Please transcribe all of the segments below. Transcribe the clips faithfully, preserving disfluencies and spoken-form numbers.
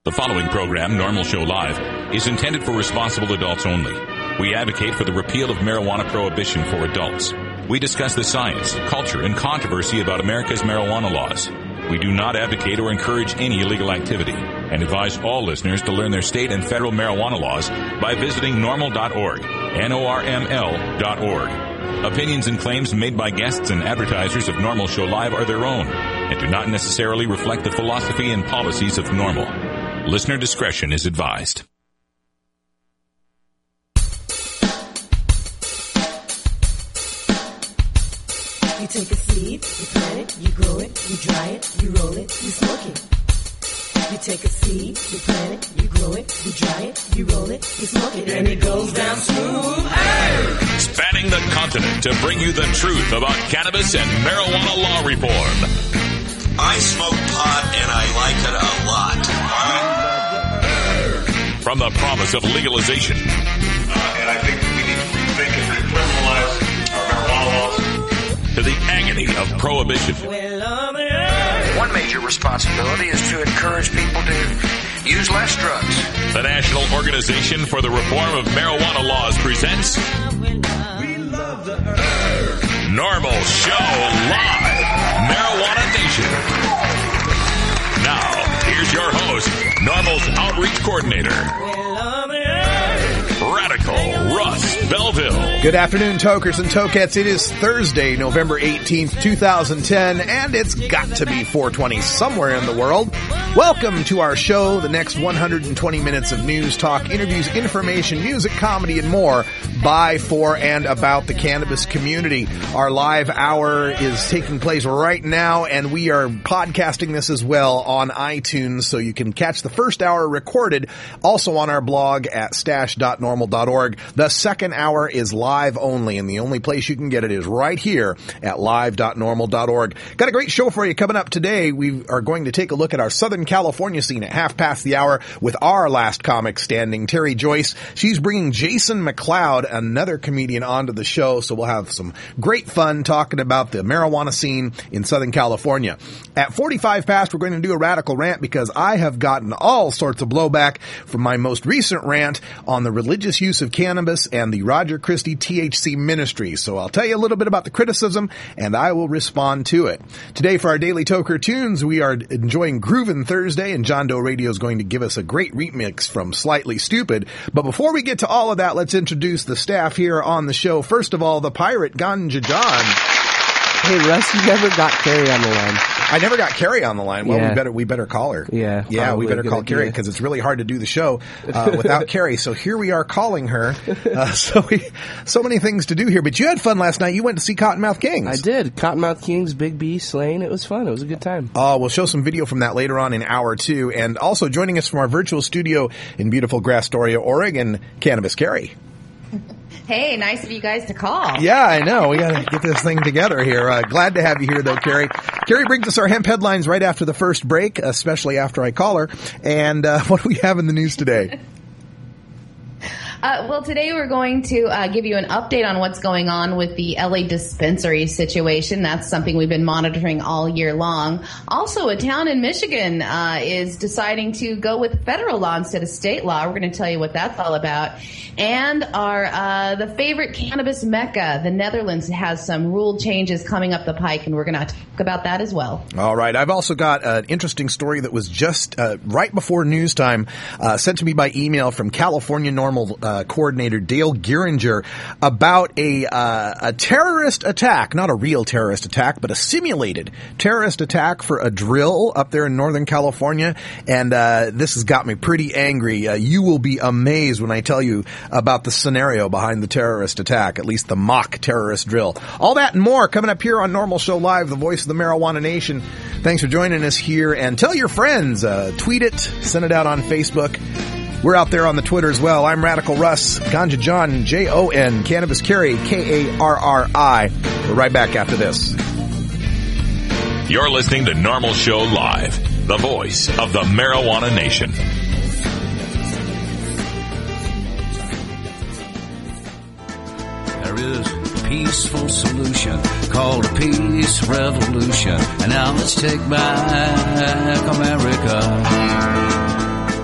The following program, Normal Show Live, is intended for responsible adults only. We advocate for the repeal of marijuana prohibition for adults. We discuss the science, culture, and controversy about America's marijuana laws. We do not advocate or encourage any illegal activity and advise all listeners to learn their state and federal marijuana laws by visiting normal dot org, N O R M L dot org. Opinions and claims made by guests and advertisers of Normal Show Live are their own and do not necessarily reflect the philosophy and policies of Normal. Listener discretion is advised. You take a seed, you plant it, you grow it, you dry it, you roll it, you smoke it. You take a seed, you plant it, you grow it, you dry it, you roll it, you smoke it, and it goes down smooth. Hey! Spanning the continent to bring you the truth about cannabis and marijuana law reform. I smoke pot and I like it a lot. From the promise of legalization. Uh, and I think we need to rethink and decriminalize our marijuana laws. To the agony of prohibition. One major responsibility is to encourage people to use less drugs. The National Organization for the Reform of Marijuana Laws presents Normal Show Live, Marijuana Nation. Now, here's your host, Normal's Outreach Coordinator, Radical Russ Belville. Good afternoon, tokers and tokettes. It is Thursday, November eighteenth, twenty ten, and it's got to be four twenty somewhere in the world. Welcome to our show, the next one hundred twenty minutes of news, talk, interviews, information, music, comedy, and more by, for, and about the cannabis community. Our live hour is taking place right now, and we are podcasting this as well on iTunes, so you can catch the first hour recorded also on our blog at stash dot normal dot org. The second hour is live only, and the only place you can get it is right here at live dot normal dot org. Got a great show for you coming up today. We are going to take a look at our Southern California scene at half past the hour with our last comic standing, Terry Joyce. She's bringing Jason McLeod, another comedian, onto the show, so we'll have some great fun talking about the marijuana scene in Southern California. At forty-five past, we're going to do a radical rant because I have gotten all sorts of blowback from my most recent rant on the religious use of cannabis and the Roger Christie T H C ministry. So I'll tell you a little bit about the criticism, and I will respond to it. Today for our Daily Toker Tunes, we are enjoying Groovin' Thursday, and John Doe Radio is going to give us a great remix from Slightly Stupid. But before we get to all of that, let's introduce the staff here on the show. First of all, the pirate Ganja John. Hey, Russ, you never got Carrie on the line. I never got Carrie on the line. Well, yeah. we better we better call her. Yeah, yeah, we better call Carrie because it's really hard to do the show uh, without Carrie. So here we are calling her. Uh, so we so many things to do here. But you had fun last night. You went to see Cottonmouth Kings. I did. Cottonmouth Kings, Big B, Slane. It was fun. It was a good time. Uh, we'll show some video from that later on in hour two. And also joining us from our virtual studio in beautiful Grastoria, Oregon, Cannabis Carrie. Hey, nice of you guys to call. Yeah, I know. We got to get this thing together here. Uh, glad to have you here, though, Carrie. Carrie brings us our hemp headlines right after the first break, especially after I call her. And uh, what do we have in the news today? Uh, well, today we're going to uh, give you an update on what's going on with the L A dispensary situation. That's something we've been monitoring all year long. Also, a town in Michigan uh, is deciding to go with federal law instead of state law. We're going to tell you what that's all about. And our uh, the favorite cannabis mecca, the Netherlands, has some rule changes coming up the pike, and we're going to talk about that as well. All right. I've also got an interesting story that was just uh, right before news time, uh, sent to me by email from California Normal uh, Uh, coordinator Dale Geringer about a uh, a terrorist attack, not a real terrorist attack, but a simulated terrorist attack for a drill up there in Northern California. And uh, this has got me pretty angry. Uh, you will be amazed when I tell you about the scenario behind the terrorist attack, at least the mock terrorist drill. All that and more coming up here on Normal Show Live, the voice of the Marijuana Nation. Thanks for joining us here, and tell your friends, uh, tweet it, send it out on Facebook. We're out there on the Twitter as well. I'm Radical Russ, Ganja John, J O N, Cannabis Carrie, K A R R I. We're right back after this. You're listening to Normal Show Live, the voice of the Marijuana Nation. There is a peaceful solution called a peace revolution. And now let's take back America.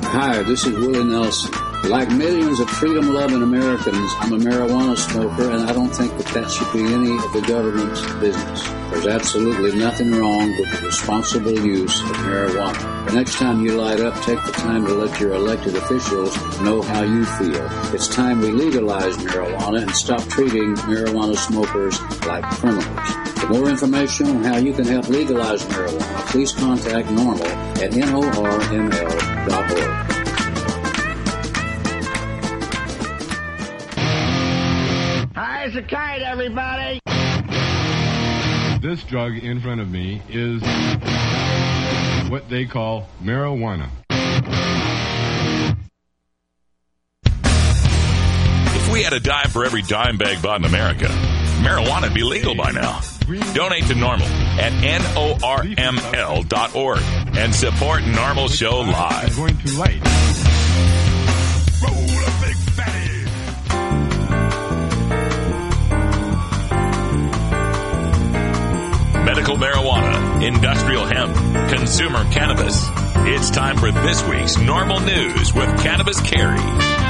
Hi, this is Willie Nelson. Like millions of freedom-loving Americans, I'm a marijuana smoker, and I don't think that that should be any of the government's business. There's absolutely nothing wrong with the responsible use of marijuana. The next time you light up, take the time to let your elected officials know how you feel. It's time we legalize marijuana and stop treating marijuana smokers like criminals. For more information on how you can help legalize marijuana, please contact NORML at N O R M L dot org. How's the kite, everybody? This drug in front of me is what they call marijuana. If we had a dime for every dime bag bought in America, marijuana would be legal by now. Donate to NORML at N O R M L dot org and support NORML Show Live. Going too light. Roll a big fatty. Medical marijuana, industrial hemp, consumer cannabis. It's time for this week's NORML News with Cannabis Carrie.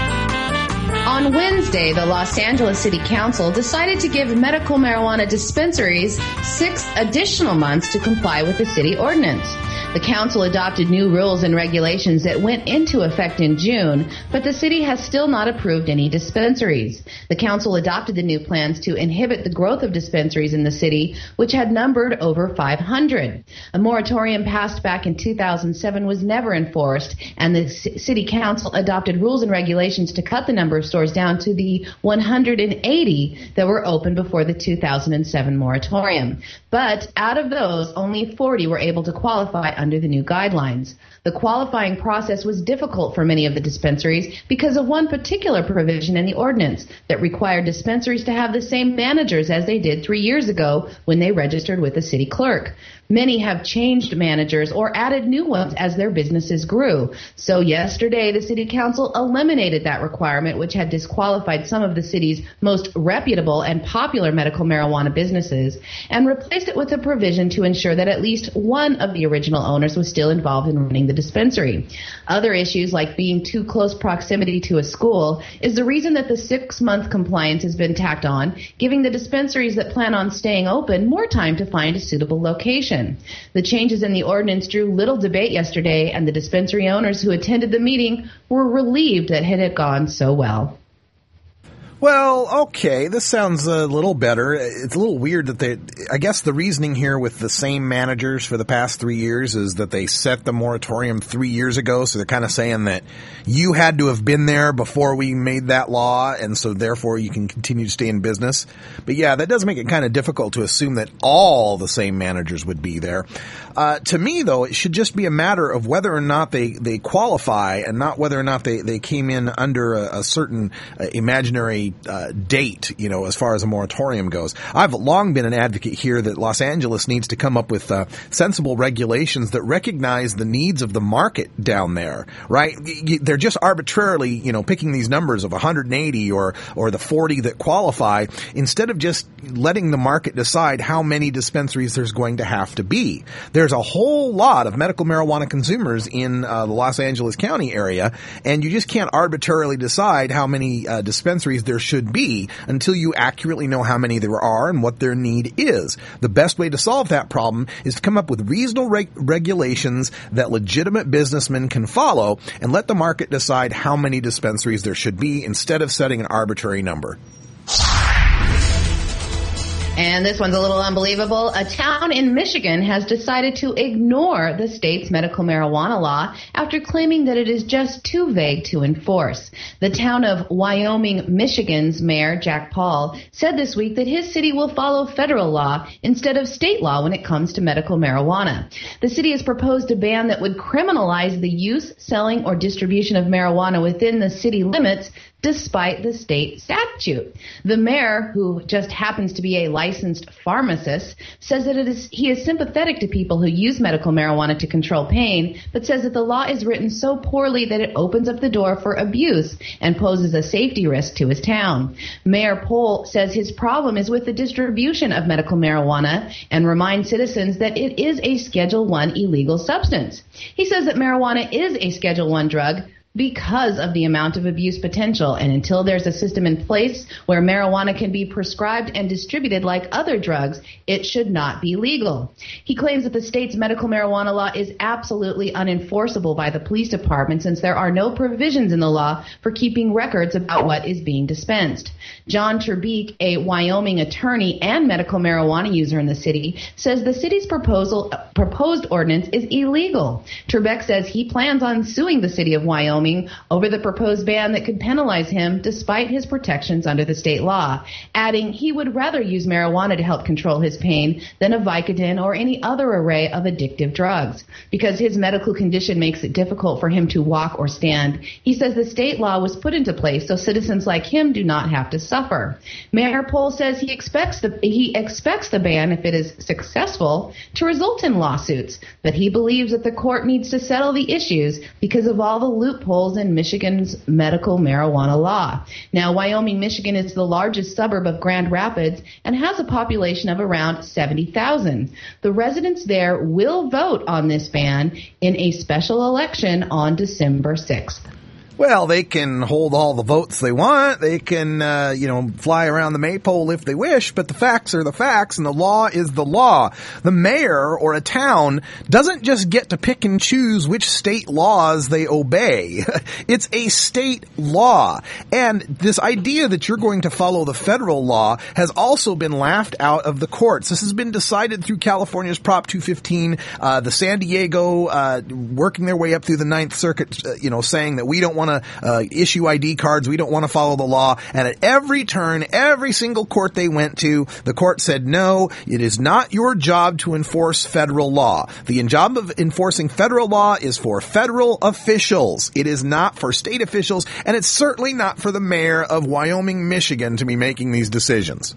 On Wednesday, the Los Angeles City Council decided to give medical marijuana dispensaries six additional months to comply with the city ordinance. The council adopted new rules and regulations that went into effect in June, but the city has still not approved any dispensaries. The council adopted the new plans to inhibit the growth of dispensaries in the city, which had numbered over five hundred. A moratorium passed back in two thousand seven was never enforced, and the c- city council adopted rules and regulations to cut the number of stores down to the one hundred eighty that were open before the two thousand seven moratorium. But out of those, only forty were able to qualify under the new guidelines. The qualifying process was difficult for many of the dispensaries because of one particular provision in the ordinance that required dispensaries to have the same managers as they did three years ago when they registered with the city clerk. Many have changed managers or added new ones as their businesses grew. So yesterday, the city council eliminated that requirement, which had disqualified some of the city's most reputable and popular medical marijuana businesses, and replaced it with a provision to ensure that at least one of the original owners was still involved in running the dispensary. Other issues, like being too close proximity to a school, is the reason that the six-month compliance has been tacked on, giving the dispensaries that plan on staying open more time to find a suitable location. The changes in the ordinance drew little debate yesterday, and the dispensary owners who attended the meeting were relieved that it had gone so well. Well, okay, this sounds a little better. It's a little weird that they, I guess the reasoning here with the same managers for the past three years is that they set the moratorium three years ago, so they're kind of saying that you had to have been there before we made that law, and so therefore you can continue to stay in business. But yeah, that does make it kind of difficult to assume that all the same managers would be there. Uh, to me, though, it should just be a matter of whether or not they, they qualify and not whether or not they, they came in under a, a certain uh, imaginary Uh, date, you know, as far as a moratorium goes. I've long been an advocate here that Los Angeles needs to come up with uh, sensible regulations that recognize the needs of the market down there, right? They're just arbitrarily, you know, picking these numbers of one hundred eighty or or the forty that qualify instead of just letting the market decide how many dispensaries there's going to have to be. There's a whole lot of medical marijuana consumers in uh, the Los Angeles County area, and you just can't arbitrarily decide how many uh, dispensaries there should be until you accurately know how many there are and what their need is. The best way to solve that problem is to come up with reasonable reg- regulations that legitimate businessmen can follow and let the market decide how many dispensaries there should be instead of setting an arbitrary number. And this one's a little unbelievable. A town in Michigan has decided to ignore the state's medical marijuana law after claiming that it is just too vague to enforce. The town of Wyoming, Michigan's mayor, Jack Paul, said this week that his city will follow federal law instead of state law when it comes to medical marijuana. The city has proposed a ban that would criminalize the use, selling, or distribution of marijuana within the city limits despite the state statute. The mayor, who just happens to be a licensed pharmacist, says that it is, he is sympathetic to people who use medical marijuana to control pain, but says that the law is written so poorly that it opens up the door for abuse and poses a safety risk to his town. Mayor Pohl says his problem is with the distribution of medical marijuana and reminds citizens that it is a Schedule one illegal substance. He says that marijuana is a Schedule one drug because of the amount of abuse potential, and until there's a system in place where marijuana can be prescribed and distributed like other drugs, it should not be legal. He claims that the state's medical marijuana law is absolutely unenforceable by the police department since there are no provisions in the law for keeping records about what is being dispensed. John Turbeek, a Wyoming attorney and medical marijuana user in the city, says the city's proposal proposed ordinance is illegal. Turbeck says he plans on suing the city of Wyoming over the proposed ban that could penalize him despite his protections under the state law, adding he would rather use marijuana to help control his pain than a Vicodin or any other array of addictive drugs. Because his medical condition makes it difficult for him to walk or stand, he says the state law was put into place so citizens like him do not have to suffer. Mayor Pohl says he expects the he expects the ban, if it is successful, to result in lawsuits, but he believes that the court needs to settle the issues because of all the loopholes in Michigan's medical marijuana law. Now, Wyoming, Michigan is the largest suburb of Grand Rapids and has a population of around seventy thousand. The residents there will vote on this ban in a special election on December sixth. Well, they can hold all the votes they want. They can, uh, you know, fly around the maypole if they wish, but the facts are the facts and the law is the law. The mayor or a town doesn't just get to pick and choose which state laws they obey. It's a state law. And this idea that you're going to follow the federal law has also been laughed out of the courts. This has been decided through California's Prop two fifteen, uh, the San Diego, uh, working their way up through the Ninth Circuit, uh, you know, saying that we don't want to uh, issue I D cards. We don't want to follow the law. And at every turn, every single court they went to, the court said, no, it is not your job to enforce federal law. The job of enforcing federal law is for federal officials. It is not for state officials, and it's certainly not for the mayor of Wyoming, Michigan to be making these decisions.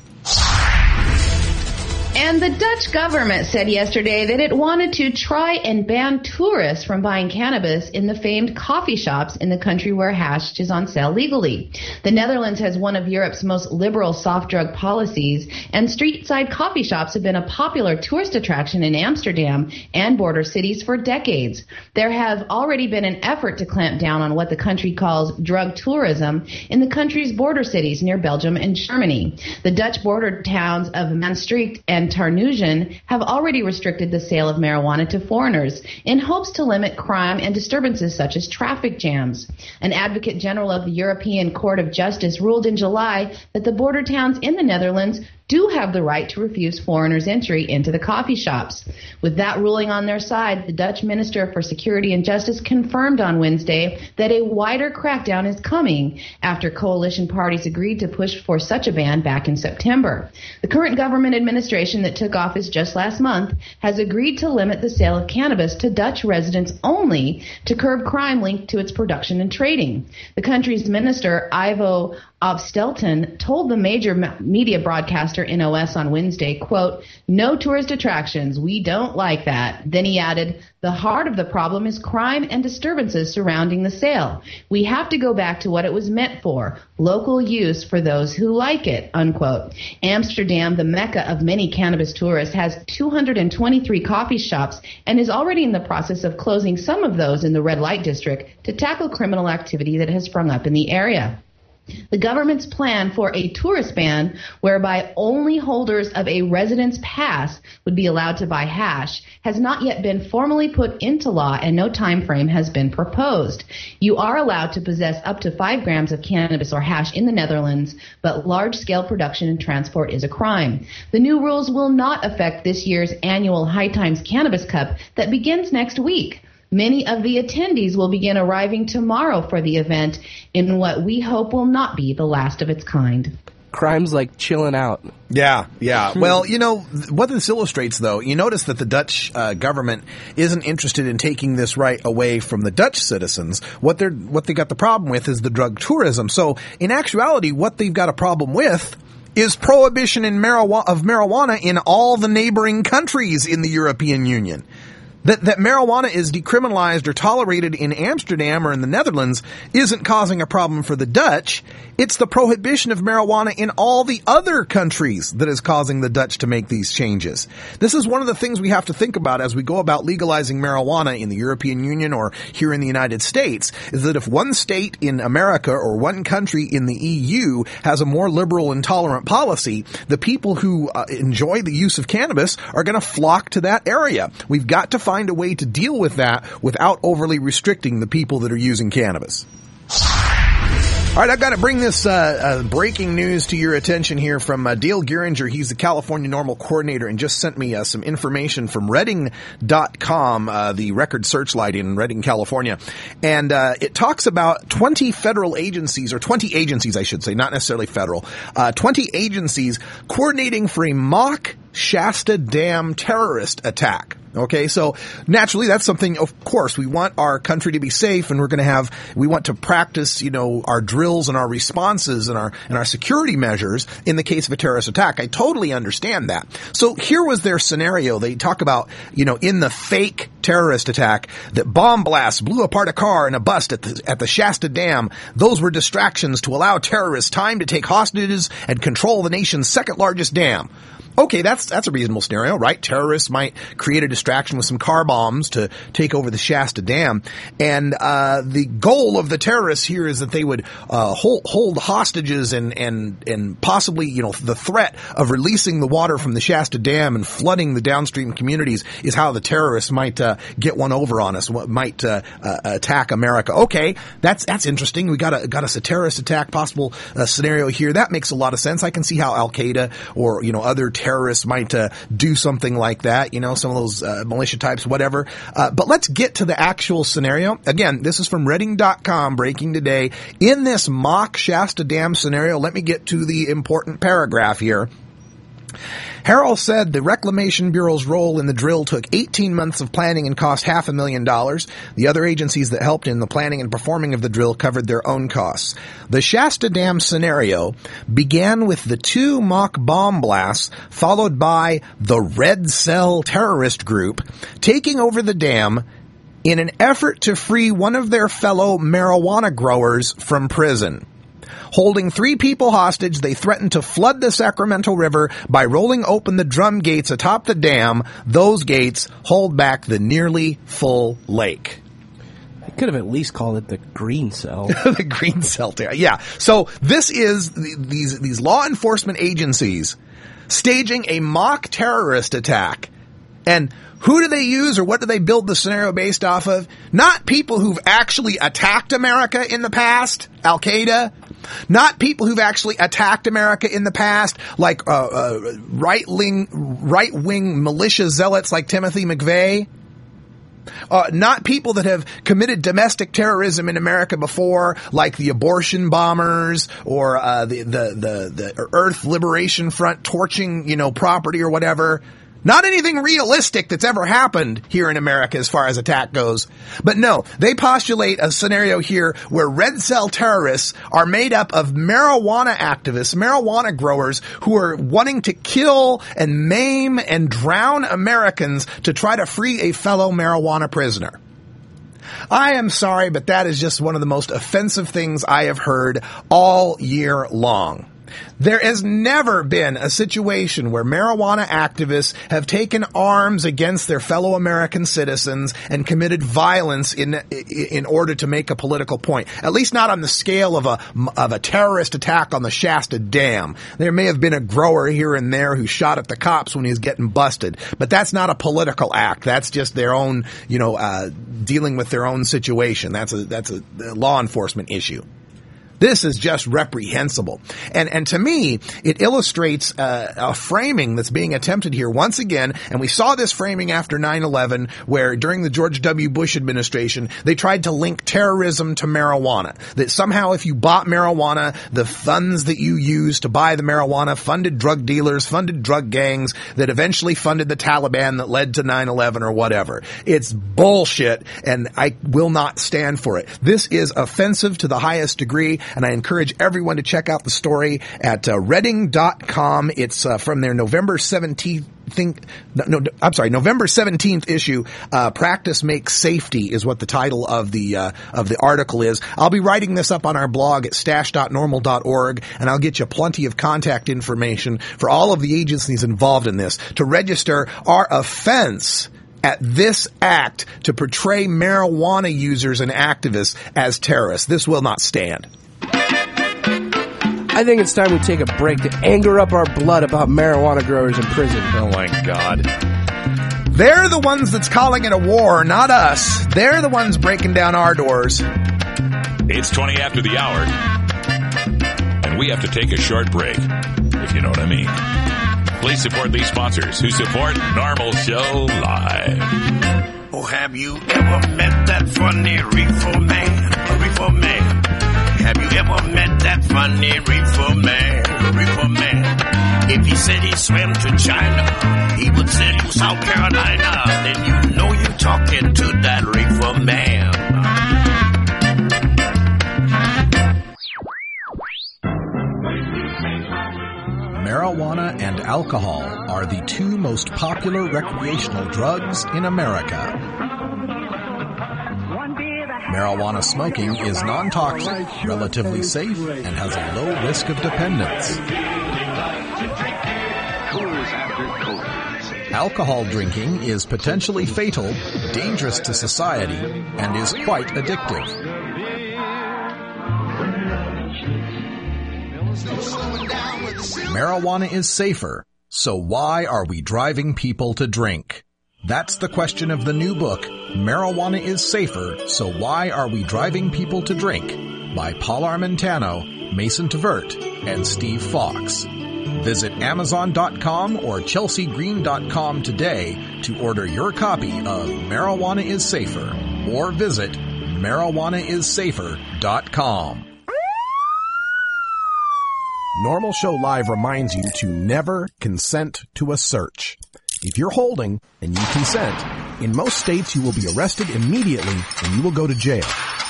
And the Dutch government said yesterday that it wanted to try and ban tourists from buying cannabis in the famed coffee shops in the country where hash is on sale legally. The Netherlands has one of Europe's most liberal soft drug policies, and street-side coffee shops have been a popular tourist attraction in Amsterdam and border cities for decades. There have already been an effort to clamp down on what the country calls drug tourism in the country's border cities near Belgium and Germany. The Dutch border towns of Maastricht and Terneuzen have already restricted the sale of marijuana to foreigners in hopes to limit crime and disturbances such as traffic jams. An advocate general of the European Court of Justice ruled in July that the border towns in the Netherlands do have the right to refuse foreigners entry into the coffee shops. With that ruling on their side, the Dutch Minister for Security and Justice confirmed on Wednesday that a wider crackdown is coming after coalition parties agreed to push for such a ban back in September. The current government administration that took office just last month has agreed to limit the sale of cannabis to Dutch residents only to curb crime linked to its production and trading. The country's minister, Ivo Opstelten, told the major media broadcaster N O S on Wednesday, quote, "No tourist attractions. We don't like that." Then he added, "The heart of the problem is crime and disturbances surrounding the sale. We have to go back to what it was meant for, local use for those who like it," unquote. Amsterdam, the mecca of many cannabis tourists, has two hundred twenty-three coffee shops and is already in the process of closing some of those in the red light district to tackle criminal activity that has sprung up in the area. The government's plan for a tourist ban, whereby only holders of a residence pass would be allowed to buy hash, has not yet been formally put into law, and no time frame has been proposed. You are allowed to possess up to five grams of cannabis or hash in the Netherlands, but large-scale production and transport is a crime. The new rules will not affect this year's annual High Times Cannabis Cup that begins next week. Many of the attendees will begin arriving tomorrow for the event in what we hope will not be the last of its kind. crimes like chilling out. Yeah, yeah. Well, you know, what this illustrates, though, you notice that the Dutch uh, government isn't interested in taking this right away from the Dutch citizens. What they're what they got the problem with is the drug tourism. So, in actuality, what they've got a problem with is prohibition in marijuana, of marijuana in all the neighboring countries in the European Union. That, that marijuana is decriminalized or tolerated in Amsterdam or in the Netherlands isn't causing a problem for the Dutch. It's the prohibition of marijuana in all the other countries that is causing the Dutch to make these changes. This is one of the things we have to think about as we go about legalizing marijuana in the European Union or here in the United States, is that if one state in America or one country in the E U has a more liberal and tolerant policy, the people who uh, enjoy the use of cannabis are going to flock to that area. We've got to find a way to deal with that without overly restricting the people that are using cannabis. All right, I've got to bring this uh, uh, breaking news to your attention here from uh, Dale Geringer. He's the California Normal Coordinator and just sent me uh, some information from Redding dot com, uh, the record searchlight in Redding, California. And uh, it talks about twenty federal agencies, or twenty agencies, I should say, not necessarily federal, uh, twenty agencies coordinating for a mock Shasta Dam terrorist attack. Okay, so naturally that's something, of course, we want our country to be safe, and we're going to have, we want to practice, you know, our drills and our responses and our, and our security measures in the case of a terrorist attack. I totally understand that. So here was their scenario. They talk about, you know, in the fake terrorist attack, that bomb blasts blew apart a car and a bus at the, at the Shasta Dam. Those were distractions to allow terrorists time to take hostages and control the nation's second largest dam. Okay, that's that's a reasonable scenario, right? Terrorists might create a distraction with some car bombs to take over the Shasta Dam, and uh the goal of the terrorists here is that they would uh hold, hold hostages and and and possibly, you know, the threat of releasing the water from the Shasta Dam and flooding the downstream communities is how the terrorists might uh, get one over on us, might uh, uh, attack America. Okay, that's that's interesting. We got a got us a terrorist attack possible uh, scenario here. That makes a lot of sense. I can see how Al Qaeda or, you know, other terrorists might uh, do something like that, you know, some of those uh, militia types, whatever. Uh, but let's get to the actual scenario. Again, this is from Redding dot com, breaking today. In this mock Shasta Dam scenario, let me get to the important paragraph here. Harrell said the Reclamation Bureau's role in the drill took eighteen months of planning and cost half a million dollars. The other agencies that helped in the planning and performing of the drill covered their own costs. The Shasta Dam scenario began with the two mock bomb blasts, followed by the Red Cell terrorist group taking over the dam in an effort to free one of their fellow marijuana growers from prison. Holding three people hostage, they threatened to flood the Sacramento River by rolling open the drum gates atop the dam. Those gates hold back the nearly full lake. I could have at least called it the Green Cell. The Green Cell. Yeah. So this is the, these these law enforcement agencies staging a mock terrorist attack. And who do they use, or what do they build the scenario based off of? Not people who've actually attacked America in the past, Al Qaeda. Not people who've actually attacked America in the past, like uh, uh, right-wing, right-wing militia zealots like Timothy McVeigh. Uh, not people that have committed domestic terrorism in America before, like the abortion bombers or uh, the, the the the Earth Liberation Front torching, you know, property or whatever. Not anything realistic that's ever happened here in America as far as attack goes. But no, they postulate a scenario here where Red Cell terrorists are made up of marijuana activists, marijuana growers who are wanting to kill and maim and drown Americans to try to free a fellow marijuana prisoner. I am sorry, but that is just one of the most offensive things I have heard all year long. There has never been a situation where marijuana activists have taken arms against their fellow American citizens and committed violence in in order to make a political point. At least not on the scale of a of a terrorist attack on the Shasta Dam. There may have been a grower here and there who shot at the cops when he was getting busted, but that's not a political act. That's just their own, you know, uh, dealing with their own situation. That's a that's a law enforcement issue. This is just reprehensible. And and to me, it illustrates uh, a framing that's being attempted here once again, and we saw this framing after nine eleven, where during the George W. Bush administration, they tried to link terrorism to marijuana. That somehow if you bought marijuana, the funds that you used to buy the marijuana funded drug dealers, funded drug gangs, that eventually funded the Taliban that led to nine eleven or whatever. It's bullshit, and I will not stand for it. This is offensive to the highest degree. And I encourage everyone to check out the story at uh, reading dot com. It's uh, from their November seventeenth, think, no, no, I'm sorry, November seventeenth issue. Uh, Practice Makes Safety is what the title of the, uh, of the article is. I'll be writing this up on our blog at stash dot normal dot org, and I'll get you plenty of contact information for all of the agencies involved in this to register our offense at this act to portray marijuana users and activists as terrorists. This will not stand. I think it's time we take a break to anger up our blood about marijuana growers in prison. Oh my God. They're the ones that's calling it a war, not us. They're the ones breaking down our doors. It's twenty after the hour, and we have to take a short break, if you know what I mean. Please support these sponsors who support Normal Show Live. Oh, have you ever met that funny reefer man? A reefer man. Have you ever met that funny reefer man? Reefer man. If he said he swam to China, he would send you South Carolina. Then you know you're talking to that reefer man. Marijuana and alcohol are the two most popular recreational drugs in America. Marijuana smoking is non-toxic, relatively safe, and has a low risk of dependence. Alcohol drinking is potentially fatal, dangerous to society, and is quite addictive. Marijuana is safer, so why are we driving people to drink? That's the question of the new book, Marijuana is Safer, So Why Are We Driving People to Drink? By Paul Armentano, Mason Tvert, and Steve Fox. Visit amazon dot com or chelsea green dot com today to order your copy of Marijuana is Safer, or visit marijuana is safer dot com. Normal Show Live reminds you to never consent to a search. If you're holding and you consent, in most states you will be arrested immediately and you will go to jail.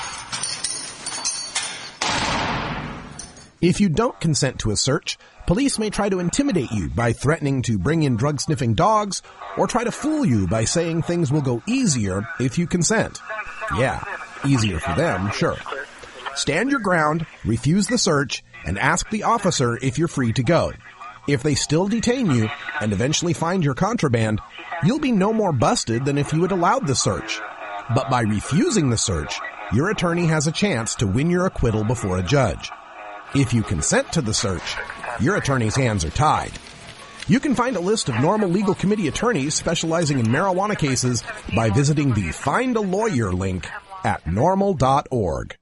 If you don't consent to a search, police may try to intimidate you by threatening to bring in drug-sniffing dogs or try to fool you by saying things will go easier if you consent. Yeah, easier for them, sure. Stand your ground, refuse the search, and ask the officer if you're free to go. If they still detain you and eventually find your contraband, you'll be no more busted than if you had allowed the search. But by refusing the search, your attorney has a chance to win your acquittal before a judge. If you consent to the search, your attorney's hands are tied. You can find a list of Normal Legal Committee attorneys specializing in marijuana cases by visiting the Find a Lawyer link at normal dot org.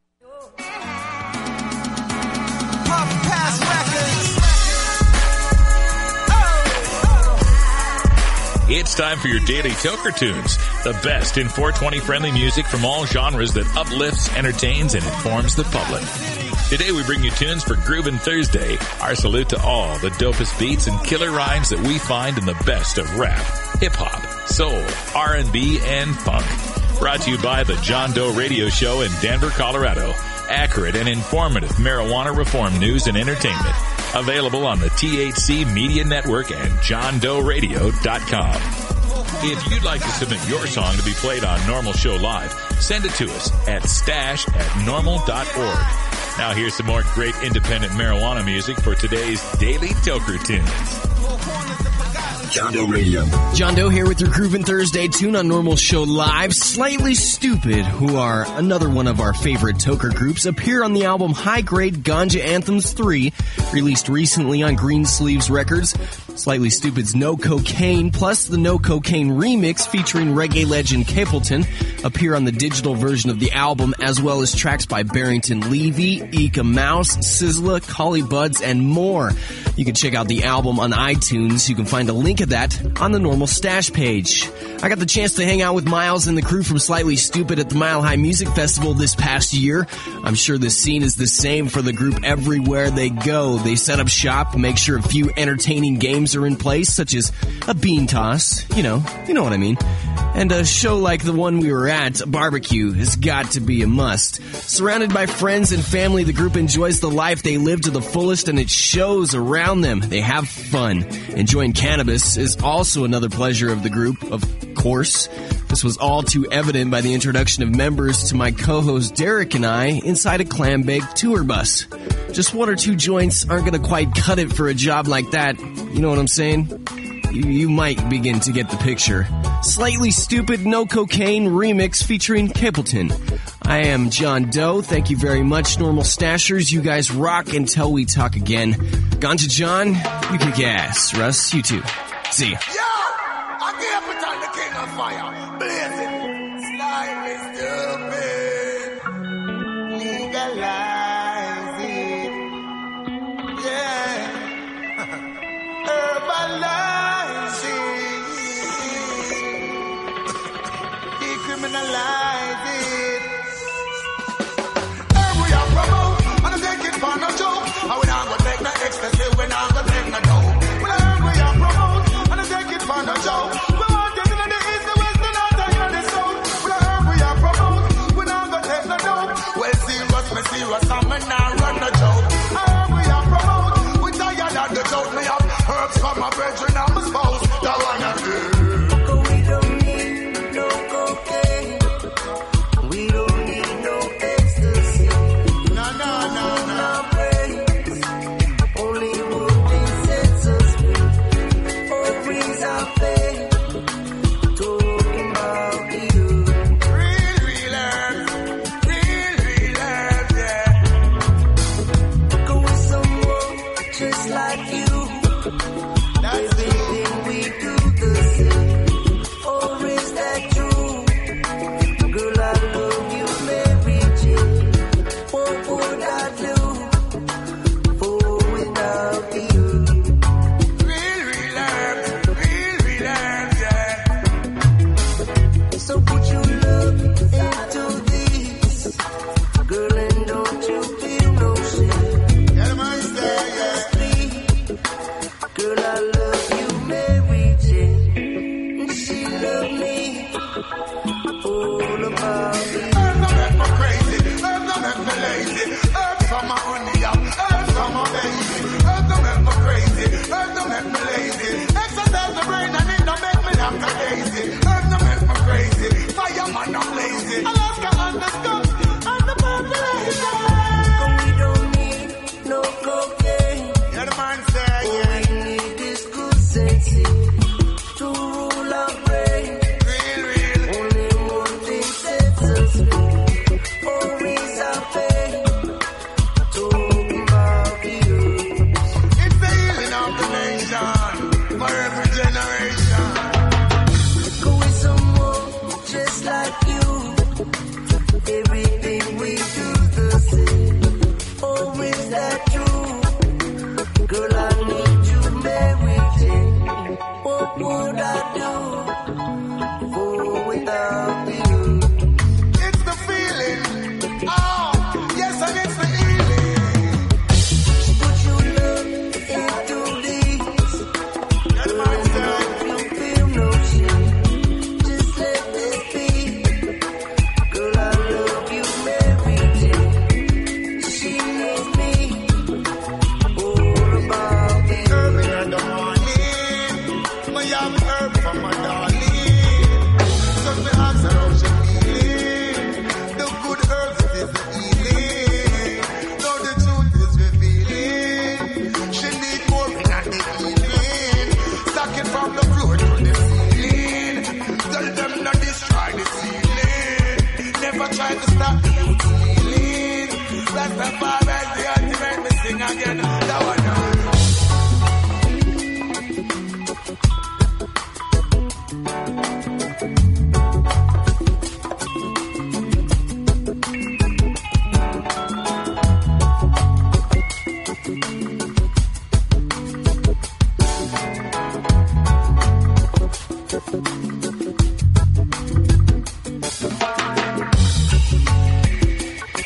It's time for your daily Toker Tunes, the best in four twenty friendly music from all genres that uplifts, entertains, and informs the public. Today we bring you tunes for Groovin' Thursday. Our salute to all the dopest beats and killer rhymes that we find in the best of rap, hip-hop, soul, R and B, and funk. Brought to you by the John Doe Radio Show in Denver, Colorado. Accurate and informative marijuana reform news and entertainment. Available on the T H C Media Network and john doe radio dot com. If you'd like to submit your song to be played on Normal Show Live, send it to us at stash at normal dot org. Now here's some more great independent marijuana music for today's Daily Toker Tunes. John Doe Radio. John Doe here with your Groovin' Thursday tune on Normal Show Live. Slightly Stupid, who are another one of our favorite toker groups, appear on the album High Grade Ganja Anthems three, released recently on Greensleeves Records. Slightly Stupid's No Cocaine plus the No Cocaine remix featuring reggae legend Capleton appear on the digital version of the album, as well as tracks by Barrington Levy, Eka Mouse, Sizzla, Collie Buddz, and more. You can check out the album on iTunes. You can find a link of that on the Normal Stash page. I got the chance to hang out with Miles and the crew from Slightly Stupid at the Mile High Music Festival this past year. I'm sure the scene is the same for the group everywhere they go. They set up shop, make sure a few entertaining games are in place, such as a bean toss, you know, you know what I mean. And a show like the one we were at, a barbecue, has got to be a must. Surrounded by friends and family, the group enjoys the life they live to the fullest, and it shows around them. They have fun. Enjoying cannabis is also another pleasure of the group, of course. This was all too evident by the introduction of members to my co-host Derek and I inside a clam-baked tour bus. Just one or two joints aren't going to quite cut it for a job like that. You know what I'm saying? You, you might begin to get the picture. Slightly Stupid No Cocaine remix featuring Capleton. I am John Doe. Thank you very much, Normal Stashers. You guys rock until we talk again. Ganja John, you kick ass. Russ, you too. See ya. Yo! I can't pretend the king of fire. Blazing. Slightly stupid. Legalize it. Yeah. Herbalize it. Decriminalize it. Herb we are promote. And I take it for no joke. And we not gonna take no ecstasy. We not gonna take no dope. Well, herb we are promote. And I take it for no joke. We want it in the east, the west, the north, and in the south. Well, herb we are promote. We not gonna take no dope. Well, serious, me serious, and me not run no joke. Herb we are promote. We tired of the joke. Me have herbs for my brethren and my spouse. That one I do. We don't need no cocaine. We don't need no ecstasy. No, no, no, no. Only what sets us free. Always our pain. Talking about you. Real, real herbs. Real, real herbs, yeah. Go with someone just like you. That's everything we do the same. Or is that true? Girl, I love you, Mary Jane. What would I do for without you? Real, real herbs, real, real herbs, yeah. So put your love into this, girl, and don't you feel no shame. Yeah, man, stay, yeah. Girl, I love you, Mary Jane. And she loved me. All about you. Herbs don't make me crazy. Herbs don't make me lazy. Herbs for my honey up. Herbs for my baby. Herbs don't make me crazy. Herbs don't make me lazy. Exercise the brain and it don't make me laugh crazy. Herbs don't make me crazy. Fireman, I'm lazy. Alaska on the scope and the population.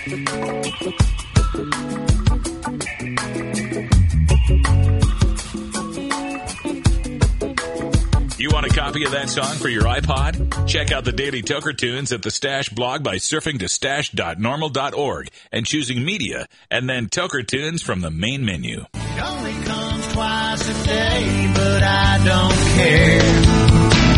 You want a copy of that song for your iPod? Check out the Daily Toker Tunes at the Stash blog by surfing to stash dot normal dot org and choosing Media, and then Toker Tunes from the main menu. It only comes twice a day, but I don't care.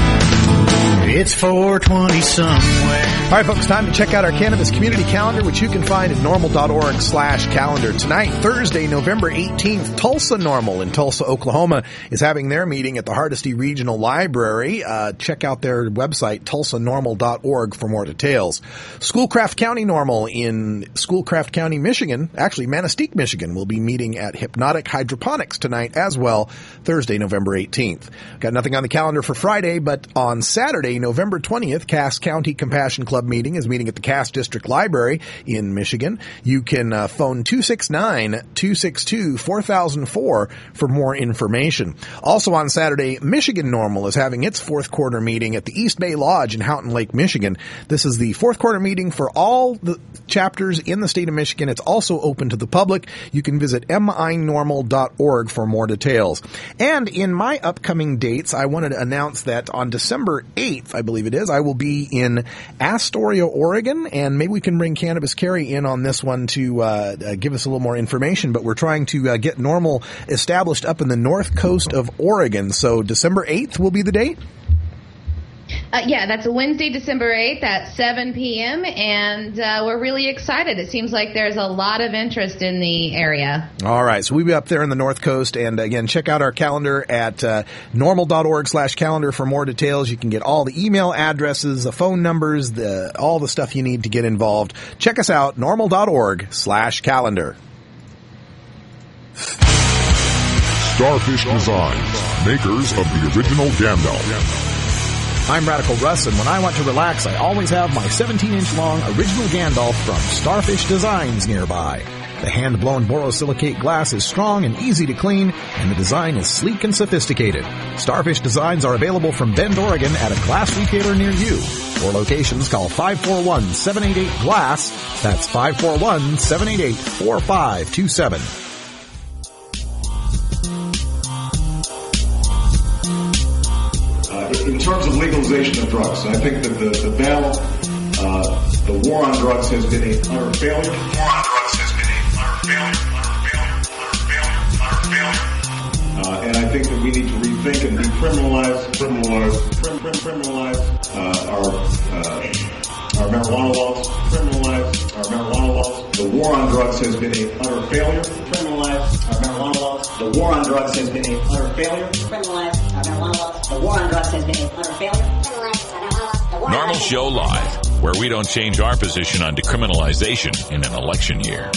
It's four twenty somewhere. All right, folks, time to check out our cannabis community calendar, which you can find at normal dot org slash calendar. Tonight, Thursday, November eighteenth, Tulsa Normal in Tulsa, Oklahoma is having their meeting at the Hardesty Regional Library. Uh, check out their website, tulsa normal dot org, for more details. Schoolcraft County Normal in Schoolcraft County, Michigan, actually Manistee, Michigan, will be meeting at Hypnotic Hydroponics tonight as well, Thursday, November eighteenth. Got nothing on the calendar for Friday, but on Saturday, November twentieth, Cass County Compassion Club meeting is meeting at the Cass District Library in Michigan. You can uh, phone two six nine, two six two, four thousand four for more information. Also on Saturday, Michigan Normal is having its fourth quarter meeting at the East Bay Lodge in Houghton Lake, Michigan. This is the fourth quarter meeting for all the chapters in the state of Michigan. It's also open to the public. You can visit m i normal dot org for more details. And in my upcoming dates, I wanted to announce that on December eighth, I believe it is, I will be in Astoria, Oregon, and maybe we can bring Cannabis Carry in on this one to uh, uh, give us a little more information, but we're trying to uh, get Normal established up in the north coast of Oregon. So December eighth will be the date? Uh, yeah, that's a Wednesday, December eighth at seven p.m., and uh, we're really excited. It seems like there's a lot of interest in the area. All right, so we'll be up there in the North Coast, and again, check out our calendar at uh, normal dot org slash calendar for more details. You can get all the email addresses, the phone numbers, the all the stuff you need to get involved. Check us out, normal dot org slash calendar. Starfish Designs, makers of the original Gandalf. I'm Radical Russ, and when I want to relax, I always have my seventeen inch long original Gandalf from Starfish Designs nearby. The hand-blown borosilicate glass is strong and easy to clean, and the design is sleek and sophisticated. Starfish Designs are available from Bend, Oregon at a glass retailer near you. For locations, call five four one, seven eight eight, glass. That's five four one, seven eight eight, four five two seven. In terms of legalization of drugs, I think that the, the battle, uh, the war on drugs has been a utter failure. The war on drugs has been a utter failure, utter failure, utter failure, utter failure. Uh, and I think that we need to rethink and decriminalize, criminalize, crim, crim, criminalize uh, our uh, our marijuana laws, criminalize our marijuana laws. The war on drugs has been a utter failure. Criminalize our marijuana laws. The war on drugs has been a utter failure. Criminalize our marijuana laws. The war on drugs has been a utter failure. Criminalize our marijuana laws. Normal Show Live, where we don't change our position on decriminalization in an election year.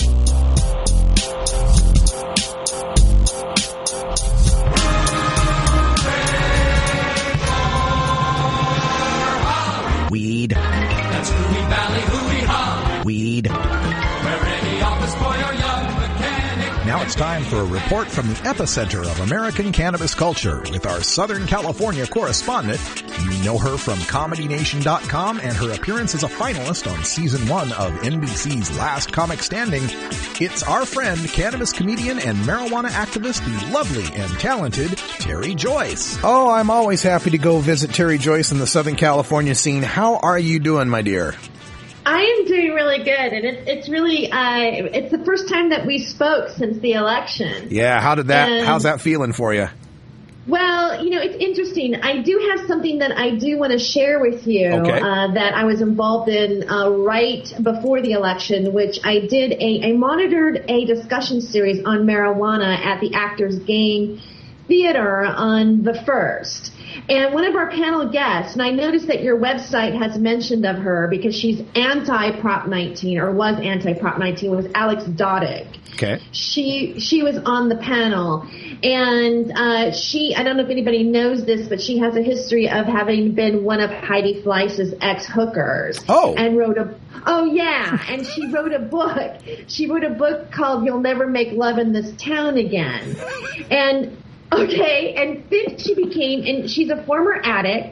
Weed. That's Hooey Valley, Hooey Ha. Weed. Where any office boy or young mechanic. Now it's time for a report from the epicenter of American cannabis culture with our Southern California correspondent. You know her from Comedy Nation dot com and her appearance as a finalist on season one of N B C's Last Comic Standing. It's our friend, cannabis comedian and marijuana activist, the lovely and talented Terry Joyce. Oh, I'm always happy to go visit Terry Joyce in the Southern California scene. How are you doing, my dear? I am doing really good, and it, it's really, uh, it's the first time that we spoke since the election. Yeah, how did that, and, how's that feeling for you? Well, you know, it's interesting. I do have something that I do want to share with you, okay. uh, that I was involved in, uh, right before the election, which I did a, I monitored a discussion series on marijuana at the Actors Gang Theater on the first. And one of our panel guests, and I noticed that your website has mentioned of her because she's anti-Prop nineteen, or was anti-Prop nineteen, was Alex Doddick. Okay. She she was on the panel, and uh, she, I don't know if anybody knows this, but she has a history of having been one of Heidi Fleiss's ex-hookers. Oh. And wrote a, oh yeah, and she wrote a book. She wrote a book called You'll Never Make Love in This Town Again. And okay, and then she became, and she's a former addict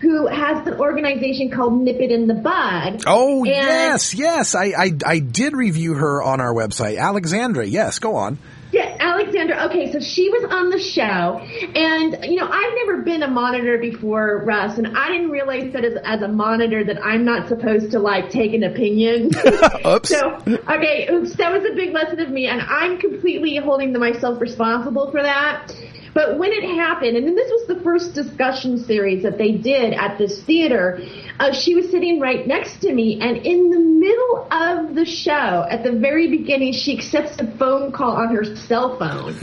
who has an organization called Nip It in the Bud. Oh, and yes, yes. I, I, I did review her on our website. Alexandra, yes, go on. Yeah, Alexandra. Okay, so she was on the show, and, you know, I've never been a monitor before, Russ, and I didn't realize that as, as a monitor that I'm not supposed to, like, take an opinion. Oops. So, okay, oops, that was a big lesson of me, and I'm completely holding myself responsible for that. But when it happened, and this was the first discussion series that they did at this theater, uh, she was sitting right next to me, and in the middle of the show, at the very beginning, she accepts a phone call on her cell phone.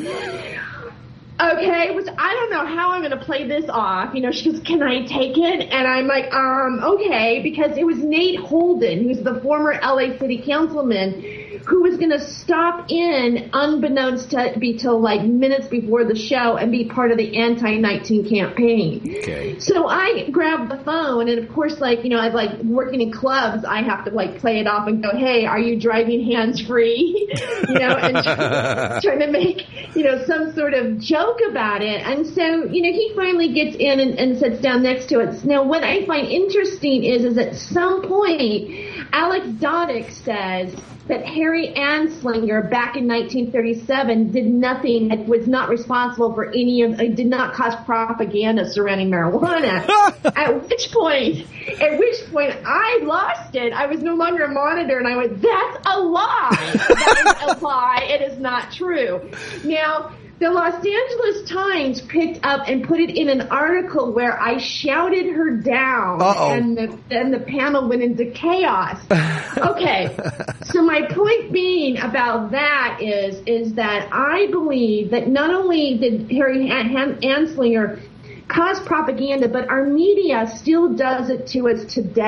Okay, which I don't know how I'm going to play this off. You know, she goes, can I take it? And I'm like, um, okay, because it was Nate Holden, who's the former L A City Councilman, who was going to stop in unbeknownst to be till like minutes before the show and be part of the anti nineteen campaign. Okay. So I grabbed the phone, and of course, like, you know, I like working in clubs, I have to like play it off and go, hey, are you driving hands free? You know, and try, trying to make, you know, some sort of joke about it. And so, you know, he finally gets in and, and sits down next to it. Now, what I find interesting is, is at some point, Alex Doddick says that Harry Anslinger back in nineteen thirty-seven did nothing, and was not responsible for any of, uh, did not cause propaganda surrounding marijuana. At which point, at which point I lost it. I was no longer a monitor, and I went, that's a lie. That is a lie. It is not true. Now, the Los Angeles Times picked up and put it in an article where I shouted her down, Uh-oh. and the, and the panel went into chaos. Okay, so my point being about that is is that I believe that not only did Harry Han- Anslinger cause propaganda, but our media still does it to us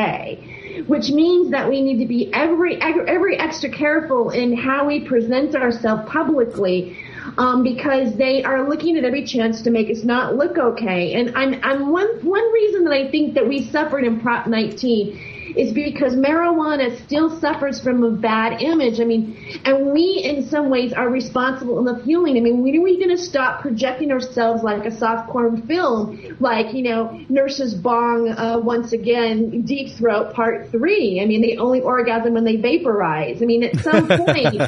today, which means that we need to be every every, every extra careful in how we present ourselves publicly. Um, because they are looking at every chance to make us not look okay. And I'm, I'm one, one reason that I think that we suffered in Prop nineteen is because marijuana still suffers from a bad image. I mean, and we in some ways are responsible in the fueling. I mean, when are we going to stop projecting ourselves like a softcore film, like, you know, Nurses Bong, uh, once again, Deep Throat Part three. I mean, they only orgasm when they vaporize. I mean, at some point,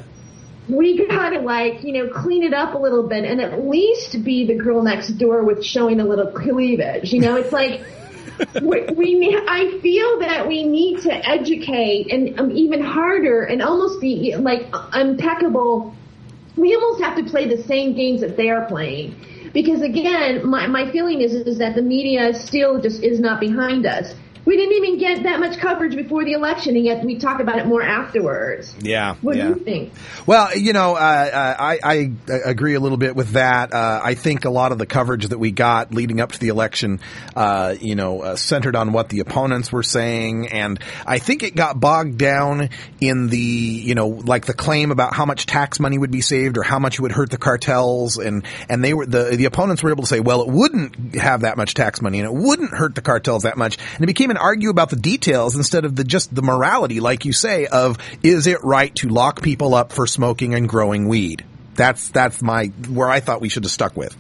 we gotta, like, you know, clean it up a little bit and at least be the girl next door with showing a little cleavage. You know, it's like, we, we need, I feel that we need to educate and um, even harder and almost be, like, impeccable. We almost have to play the same games that they are playing. Because, again, my, my feeling is, is that the media still just is not behind us. We didn't even get that much coverage before the election, and yet we talk about it more afterwards. Yeah. What yeah. do you think? Well, you know, uh, I, I agree a little bit with that. Uh, I think a lot of the coverage that we got leading up to the election, uh, you know, uh, centered on what the opponents were saying. And I think it got bogged down in the, you know, like the claim about how much tax money would be saved or how much it would hurt the cartels. And, and they were, the, the opponents were able to say, well, it wouldn't have that much tax money and it wouldn't hurt the cartels that much. And it became an argue about the details instead of the just the morality, like you say, of is it right to lock people up for smoking and growing weed? That's that's my where I thought we should have stuck with.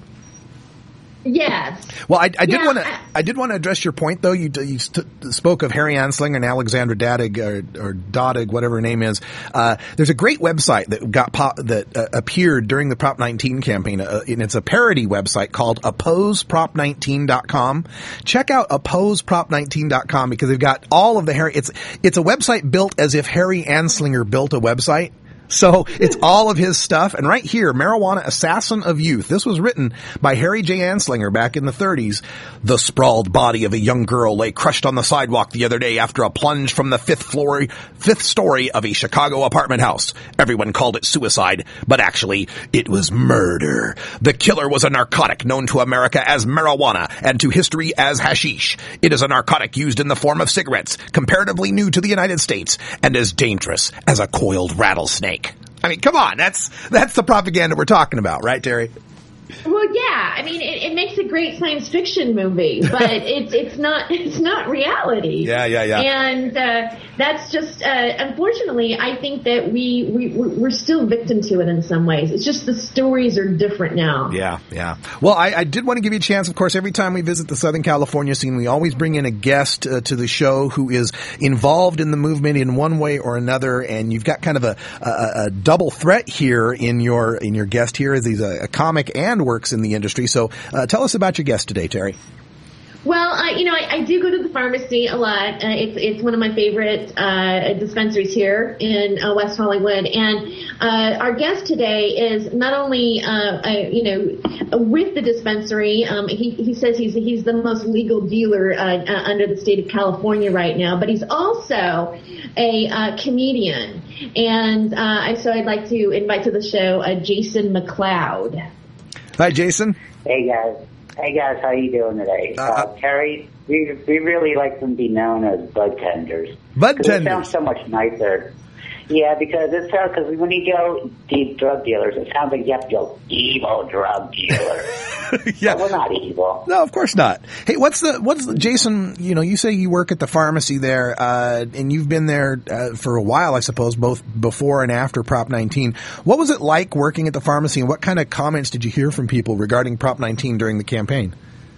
Yes. Well, I, I did Yeah, want to I- I did want to address your point though. You you st- spoke of Harry Anslinger and Alexandra Daddig or, or Doddig, whatever her name is. Uh, there's a great website that got pop, that uh, appeared during the Prop nineteen campaign, uh, and it's a parody website called oppose prop nineteen dot com. Check out oppose prop nineteen dot com because they've got all of the Harry. It's it's a website built as if Harry Anslinger built a website. So it's all of his stuff. And right here, Marijuana Assassin of Youth. This was written by Harry J. Anslinger back in the thirties. The sprawled body of a young girl lay crushed on the sidewalk the other day after a plunge from the fifth floor, fifth story of a Chicago apartment house. Everyone called it suicide, but actually it was murder. The killer was a narcotic known to America as marijuana and to history as hashish. It is a narcotic used in the form of cigarettes, comparatively new to the United States, and as dangerous as a coiled rattlesnake. I mean, come on, that's that's the propaganda we're talking about, right, Terry? Well, yeah. I mean, it, it makes a great science fiction movie, but it's it's not it's not reality. Yeah, yeah, yeah. And uh, that's just, uh, unfortunately, I think that we, we, we're still victim to it in some ways. It's just the stories are different now. Yeah, yeah. Well, I, I did want to give you a chance. Of course, every time we visit the Southern California scene, we always bring in a guest uh, to the show who is involved in the movement in one way or another. And you've got kind of a, a, a double threat here in your in your guest here, as he's a, a comic and works in the industry. So uh, tell us about your guest today, Terry. Well, uh, you know, I, I do go to the pharmacy a lot. Uh, it's it's one of my favorite uh, dispensaries here in uh, West Hollywood. And uh, our guest today is not only, uh, uh, you know, with the dispensary. Um, he he says he's he's the most legal dealer uh, uh, under the state of California right now. But he's also a uh, comedian. And uh, so I'd like to invite to the show uh, Jason McLeod. Hi, Jason. Hey, guys. Hey guys, how you doing today? Uh, uh, Terry, we we really like them to be known as bud tenders. Bud tenders. It sounds so much nicer. Yeah, because it sounds because when you go deep drug dealers, it sounds like you have to go evil drug dealer. Yeah, but we're not evil. No, of course not. Hey, what's the what's the, Jason? You know, you say you work at the pharmacy there, uh, and you've been there uh, for a while, I suppose, both before and after Prop nineteen. What was it like working at the pharmacy, and what kind of comments did you hear from people regarding Prop nineteen during the campaign?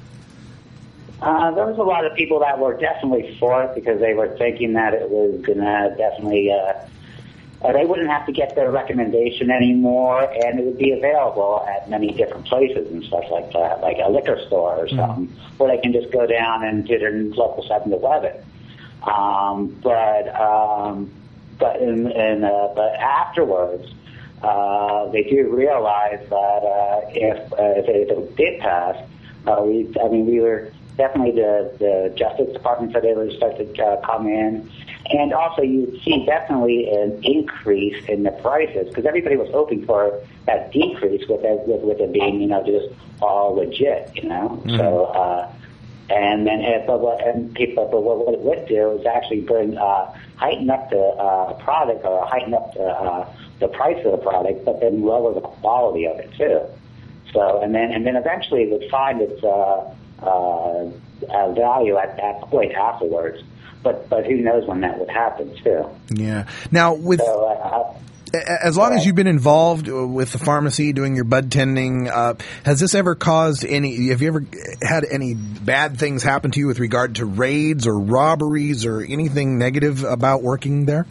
Uh, there was a lot of people that were definitely for it because they were thinking that it was going to definitely. Uh, Uh, they wouldn't have to get their recommendation anymore, and it would be available at many different places and stuff like that, like a liquor store or something, mm-hmm. where they can just go down and get their local seven eleven. Um, but um, but in, in, uh, but afterwards, uh, they do realize that uh, if, uh, if, it, if it did pass, uh, we I mean we were definitely the, the Justice Department said they would start to uh, come in. And also, you see definitely an increase in the prices because everybody was hoping for that decrease with it, with, with it being, you know, just all legit, you know. Mm-hmm. So, uh, and then, but what, and people, but what it would do is actually bring, uh, heighten up the uh, product or heighten up the, uh, the price of the product, but then lower the quality of it too. So, and then, and then eventually it would find its uh, uh, uh, value at that point afterwards. But but who knows when that would happen too? Yeah. Now with so, uh, as long as you've been involved with the pharmacy doing your bud tending, uh, has this ever caused any? Have you ever had any bad things happen to you with regard to raids or robberies or anything negative about working there?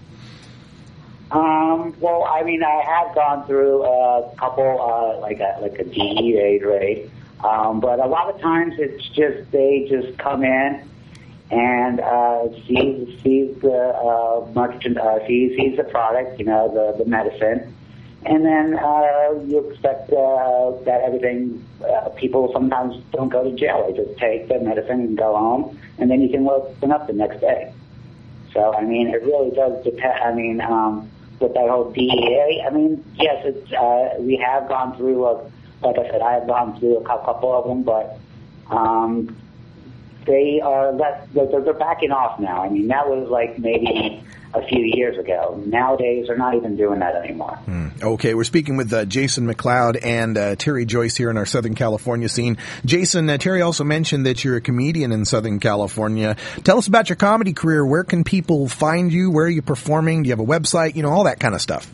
Um. Well, I mean, I have gone through a couple, uh, like a like a D E A raid, um, but a lot of times it's just they just come in. And uh, sees sees the uh, merchant uh, sees sees the product, you know, the the medicine, and then uh, you expect uh, that everything. Uh, people sometimes don't go to jail; they just take the medicine and go home, and then you can open up the next day. So, I mean, it really does depend. I mean, um, with that whole D E A, I mean, yes, it's uh, we have gone through. A, like I said, I have gone through a couple of them, but. Um, They are less, they're, they're backing off now. I mean, that was like maybe a few years ago. Nowadays, they're not even doing that anymore. Hmm. Okay, we're speaking with uh, Jason McLeod and uh, Terry Joyce here in our Southern California scene. Jason, uh, Terry also mentioned that you're a comedian in Southern California. Tell us about your comedy career. Where can people find you? Where are you performing? Do you have a website? You know, all that kind of stuff.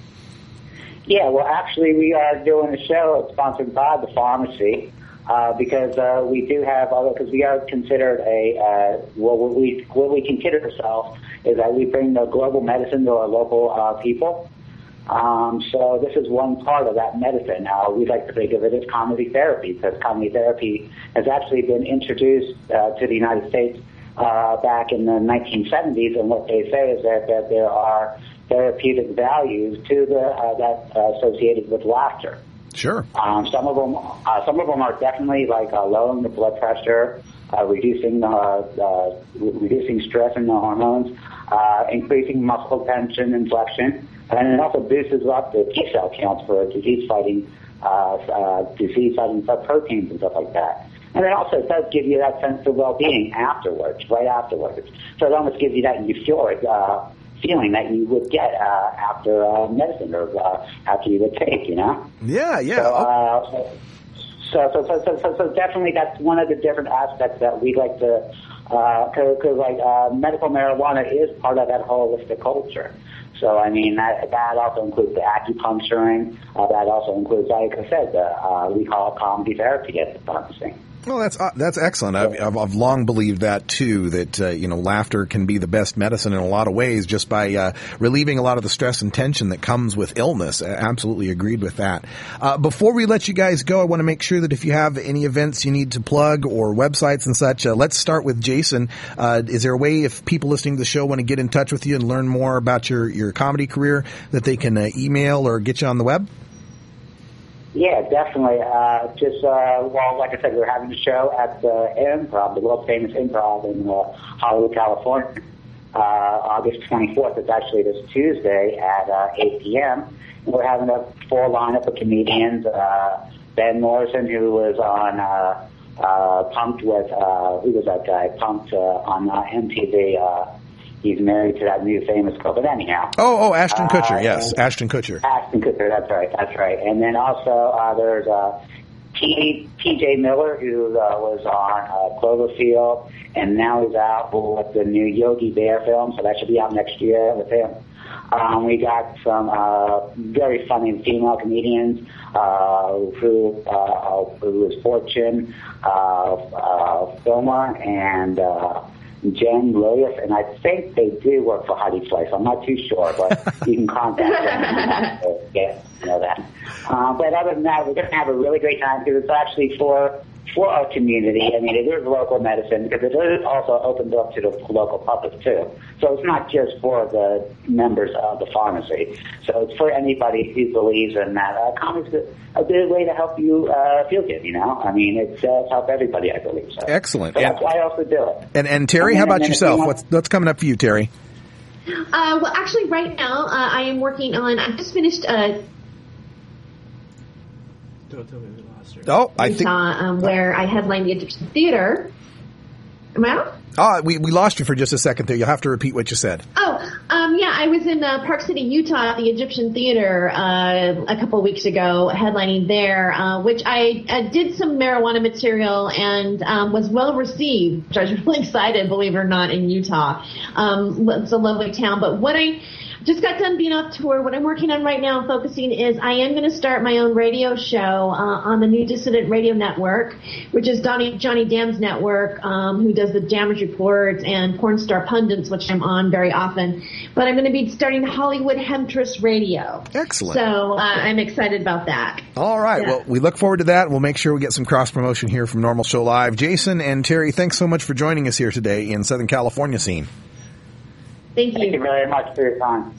Yeah, well, actually, we are doing a show sponsored by the pharmacy. Uh, because uh, we do have, although because we are considered a, uh, what we what we consider ourselves is that we bring the global medicine to our local uh, people. Um, so this is one part of that medicine. Uh, we like to think of it as comedy therapy because comedy therapy has actually been introduced uh, to the United States uh, back in the nineteen seventies, and what they say is that, that there are therapeutic values to the uh, that uh, associated with laughter. Sure. Um, some of them, uh, some of them are definitely like uh, lowering the blood pressure, uh, reducing, uh, uh, reducing stress and the hormones, uh, increasing muscle tension and flexion, and it also boosts up the T cell counts for disease-fighting, uh, uh, disease-fighting proteins and stuff like that. And it also does give you that sense of well-being afterwards, right afterwards. So it almost gives you that euphoric uh, feeling that you would get uh, after uh, medicine or uh, after you would take, you know? Yeah, yeah. So, uh, so, so, so, so, so, so definitely that's one of the different aspects that we like to Because, uh, like, uh, medical marijuana is part of that holistic culture. So, I mean, that, that also includes the acupuncturing. Uh, that also includes, like I said, the, uh, we call it comedy therapy at the pharmacy. Well, that's uh, that's excellent. I've, I've, I've long believed that too. That uh, you know, laughter can be the best medicine in a lot of ways, just by uh, relieving a lot of the stress and tension that comes with illness. I absolutely agreed with that. Uh, before we let you guys go, I want to make sure that if you have any events you need to plug or websites and such, uh, let's start with Jason. Uh, is there a way, if people listening to the show want to get in touch with you and learn more about your your comedy career, that they can uh, email or get you on the web? Yeah, definitely. Uh, just, uh, well, like I said, we're having a show at the Improv, the world famous Improv in uh, Hollywood, California, uh, August twenty-fourth. It's actually this Tuesday at uh, eight p.m. And we're having a full lineup of comedians. Uh, Ben Morrison, who was on uh, uh, Punked with, uh, who was that guy? Punked uh, on uh, M T V. Uh, He's married to that new famous girl, but anyhow. Oh, oh, Ashton Kutcher, uh, yes, Ashton Kutcher. Ashton Kutcher, that's right, that's right. And then also uh, there's uh, T J Miller, who uh, was on uh, Cloverfield, and now he's out with the new Yogi Bear film, so that should be out next year with him. Um, we got some uh, very funny female comedians uh, who uh, who is Fortune, uh, uh, Filmer, and uh, Jen Lewis, and I think they do work for Heidi Fleiss. I'm not too sure, but you can contact them to get to know that. Uh, but other than that, we're going to have a really great time because it's actually for for our community. I mean, it is local medicine because it is also opened up to the local public too. So it's not just for the members of the pharmacy. So it's for anybody who believes in that. Uh, comedy's a good way to help you uh, feel good, you know? I mean, it's uh, help everybody, I believe. So. Excellent. So that's why I also do it. And, and Terry, and how then, about yourself? You want... What's, what's coming up for you, Terry? Uh, well, actually, right now, uh, I am working on, I just finished uh Don't tell me we lost her. Oh, I Utah, think... um, where I headlined the Egyptian Theater. Am I out? Oh, we, we lost you for just a second there. You'll have to repeat what you said. Oh, um, yeah, I was in uh, Park City, Utah at the Egyptian Theater uh, a couple of weeks ago, headlining there, uh, which I uh, did some marijuana material and um, was well received, which I was really excited, believe it or not, in Utah. Um, it's a lovely town. But what I... Just got done being off tour. What I'm working on right now and focusing is I am going to start my own radio show uh, on the New Dissident Radio Network, which is Donnie, Johnny Dam's network, um, who does the Jammers Reports and Porn Star Pundits, which I'm on very often. But I'm going to be starting Hollywood Hemptress Radio. Excellent. So uh, I'm excited about that. All right. Yeah. Well, we look forward to that. We'll make sure we get some cross-promotion here from Normal Show Live. Jason and Terry, thanks so much for joining us here today in Southern California scene. Thank you. Thank you very much for your time.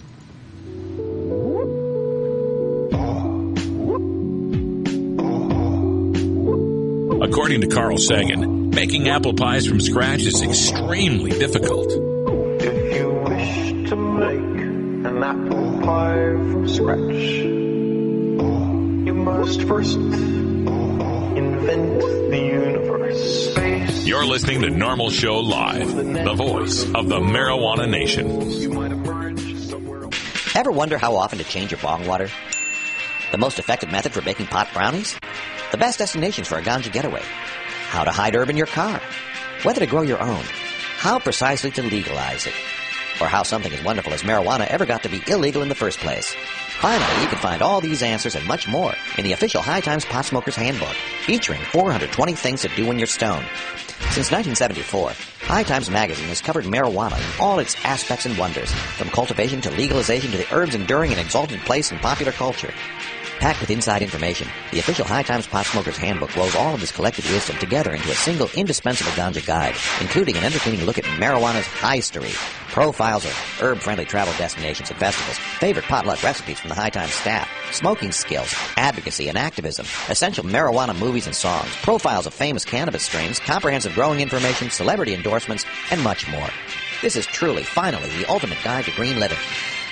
According to Carl Sagan, making apple pies from scratch is extremely difficult. If you wish to make an apple pie from scratch, you must first invent the universe. You're listening to Normal Show Live, the voice of the marijuana nation. Ever wonder how often to change your bong water? The most effective method for baking pot brownies? The best destinations for a ganja getaway? How to hide herb in your car? Whether to grow your own? How precisely to legalize it? Or how something as wonderful as marijuana ever got to be illegal in the first place? Finally, you can find all these answers and much more in the official High Times Pot Smoker's Handbook, featuring four hundred twenty things to do when you're stoned. Since nineteen seventy-four, High Times Magazine has covered marijuana in all its aspects and wonders, from cultivation to legalization to the herb's enduring and exalted place in popular culture. Packed with inside information, the official High Times Pot Smoker's Handbook rolls all of this collected wisdom together into a single indispensable ganja guide, including an entertaining look at marijuana's history, profiles of herb-friendly travel destinations and festivals, favorite potluck recipes from the High Times staff, smoking skills, advocacy and activism, essential marijuana movies and songs, profiles of famous cannabis strains, comprehensive growing information, celebrity endorsements, and much more. This is truly, finally, the ultimate guide to green living.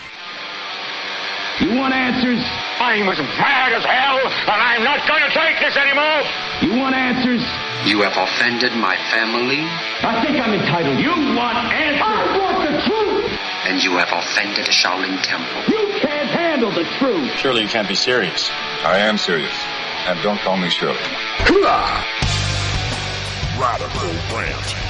You want answers? I'm as mad as hell, and I'm not going to take this anymore. You want answers? You have offended my family. I think I'm entitled. You want answers? I want the truth. And you have offended a Shaolin temple. You can't handle the truth. Surely you can't be serious. I am serious. And don't call me Shirley. Radical Rant.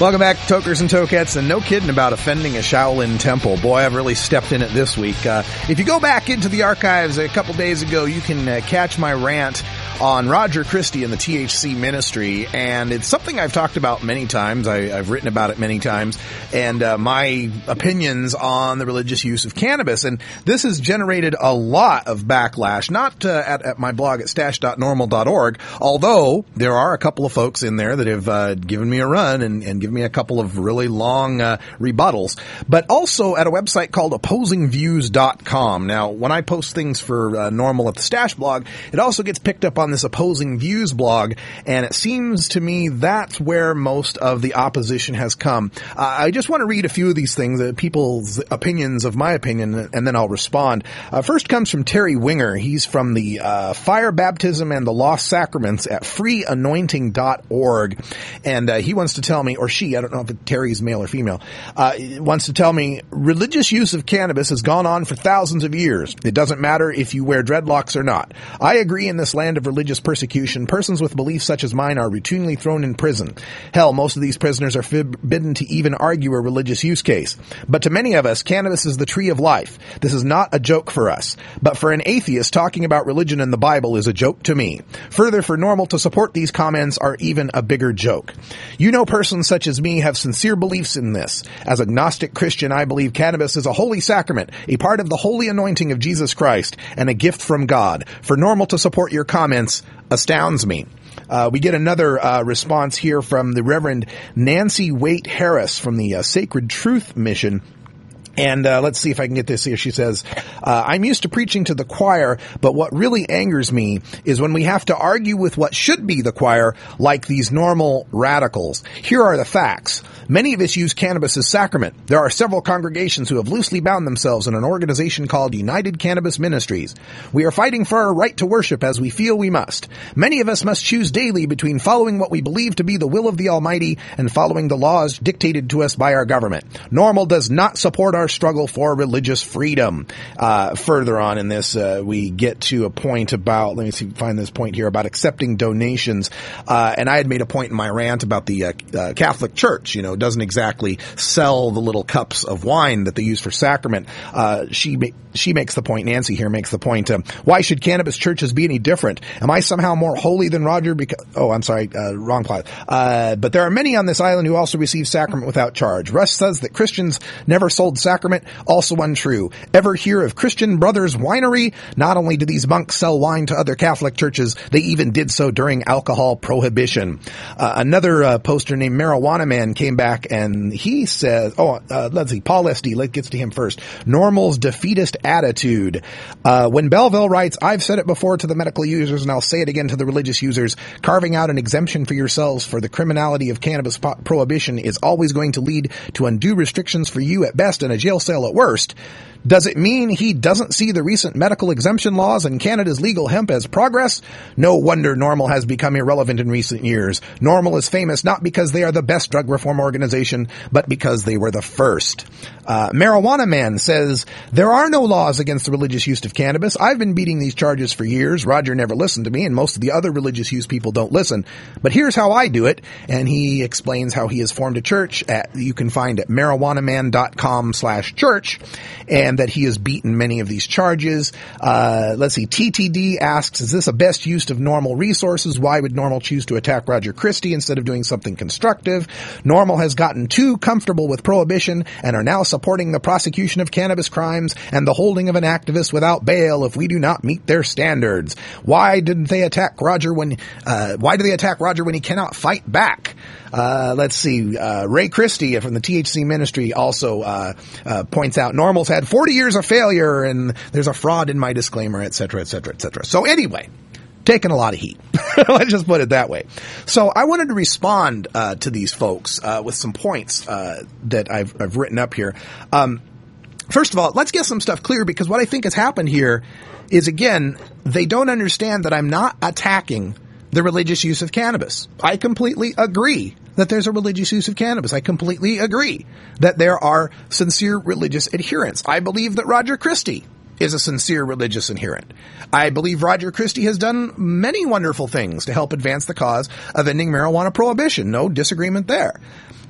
Welcome back, Tokers and Tokettes, and no kidding about offending a Shaolin temple. Boy, I've really stepped in it this week. Uh, if you go back into the archives a couple days ago, you can uh, catch my rant on Roger Christie and the T H C ministry, and it's something I've talked about many times. I, I've written about it many times, and uh, my opinions on the religious use of cannabis. And this has generated a lot of backlash, not uh, at, at my blog at stash dot normal dot org, although there are a couple of folks in there that have uh, given me a run and, and given me a couple of really long uh, rebuttals, but also at a website called opposing views dot com. Now, when I post things for uh, Normal at the Stash blog, it also gets picked up on this Opposing Views blog, and it seems to me that's where most of the opposition has come. Uh, I just want to read a few of these things, uh, people's opinions of my opinion, and then I'll respond. Uh, first comes from Terry Winger. He's from the uh, Fire Baptism and the Lost Sacraments at free anointing dot org, and uh, he wants to tell me, or she, I don't know if Terry's male or female, uh, wants to tell me, religious use of cannabis has gone on for thousands of years. It doesn't matter if you wear dreadlocks or not. I agree, in this land of religious persecution, persons with beliefs such as mine are routinely thrown in prison. Hell, most of these prisoners are forbidden to even argue a religious use case. But to many of us, cannabis is the tree of life. This is not a joke for us. But for an atheist, talking about religion and the Bible is a joke to me. Further, for Normal to support these comments are even a bigger joke. You know, persons such as me have sincere beliefs in this. As a Gnostic Christian, I believe cannabis is a holy sacrament, a part of the holy anointing of Jesus Christ, and a gift from God. For Normal to support your comments astounds me. Uh, we get another uh, response here from the Reverend Nancy Waite Harris from the uh, Sacred Truth Mission. And uh, let's see if I can get this here. She says, uh, I'm used to preaching to the choir, but what really angers me is when we have to argue with what should be the choir, like these normal radicals. Here are the facts. Many of us use cannabis as sacrament. There are several congregations who have loosely bound themselves in an organization called United Cannabis Ministries. We are fighting for our right to worship as we feel we must. Many of us must choose daily between following what we believe to be the will of the Almighty and following the laws dictated to us by our government. Normal does not support our struggle for religious freedom. Uh, further on in this, uh, we get to a point about, let me see, find this point here, about accepting donations. Uh, and I had made a point in my rant about the uh, uh, Catholic Church, you know, doesn't exactly sell the little cups of wine that they use for sacrament. Uh, she ma- she makes the point, Nancy here makes the point, um, why should cannabis churches be any different? Am I somehow more holy than Roger? Because, oh, I'm sorry, uh, wrong plot. Uh, but there are many on this island who also receive sacrament without charge. Russ says that Christians never sold sacrament, also untrue. Ever hear of Christian Brothers Winery? Not only do these monks sell wine to other Catholic churches, they even did so during alcohol prohibition. Uh, another uh, poster named Marijuana Man came back and he says, oh, uh, let's see, Paul S D, let's get to him first. Normal's defeatist attitude. Uh, when Belleville writes, I've said it before to the medical users and I'll say it again to the religious users, carving out an exemption for yourselves for the criminality of cannabis po- prohibition is always going to lead to undue restrictions for you at best and a jail cell at worst. Does it mean he doesn't see the recent medical exemption laws and Canada's legal hemp as progress? No wonder Normal has become irrelevant in recent years. Normal is famous not because they are the best drug reform organization, but because they were the first. Uh, Marijuana Man says, there are no laws against the religious use of cannabis. I've been beating these charges for years. Roger never listened to me, and most of the other religious use people don't listen. But here's how I do it. And he explains how he has formed a church at, you can find at marijuanaman.com slash church. And that he has beaten many of these charges. Uh, let's see. T T D asks, is this a best use of Normal resources? Why would Normal choose to attack Roger Christie instead of doing something constructive? Normal has gotten too comfortable with prohibition and are now supporting the prosecution of cannabis crimes and the holding of an activist without bail if we do not meet their standards. Why didn't they attack Roger when, uh, why do they attack Roger when he cannot fight back? Uh, let's see, uh, Ray Christie from the T H C ministry also, uh, uh, points out Normal's had forty years of failure and there's a fraud in my disclaimer, et cetera, et cetera, et cetera. So anyway, taking a lot of heat. Let's just put it that way. So I wanted to respond, uh, to these folks, uh, with some points, uh, that I've, I've written up here. Um, first of all, let's get some stuff clear because what I think has happened here is, again, they don't understand that I'm not attacking the religious use of cannabis. I completely agree that there's a religious use of cannabis. I completely agree that there are sincere religious adherents. I believe that Roger Christie is a sincere religious adherent. I believe Roger Christie has done many wonderful things to help advance the cause of ending marijuana prohibition. No disagreement there.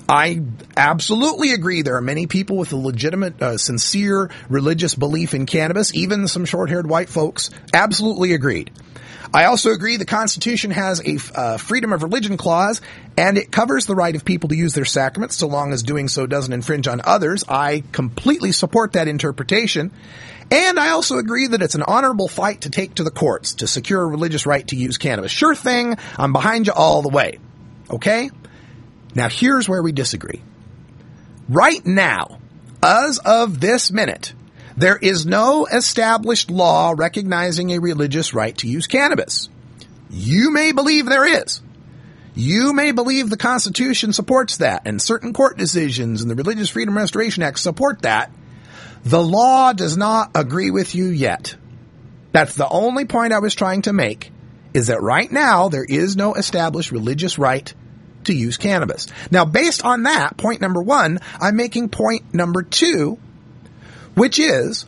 I absolutely agree. There are many people with a legitimate, uh, sincere religious belief in cannabis, even some short-haired white folks. Absolutely agreed. I also agree the Constitution has a uh, freedom of religion clause, and it covers the right of people to use their sacraments so long as doing so doesn't infringe on others. I completely support that interpretation. And I also agree that it's an honorable fight to take to the courts to secure a religious right to use cannabis. Sure thing. I'm behind you all the way. Okay? Now here's where we disagree. Right now, as of this minute, there is no established law recognizing a religious right to use cannabis. You may believe there is. You may believe the Constitution supports that, and certain court decisions and the Religious Freedom Restoration Act support that. The law does not agree with you yet. That's the only point I was trying to make, is that right now there is no established religious right to use cannabis. Now, based on that, point number one, I'm making point number two, which is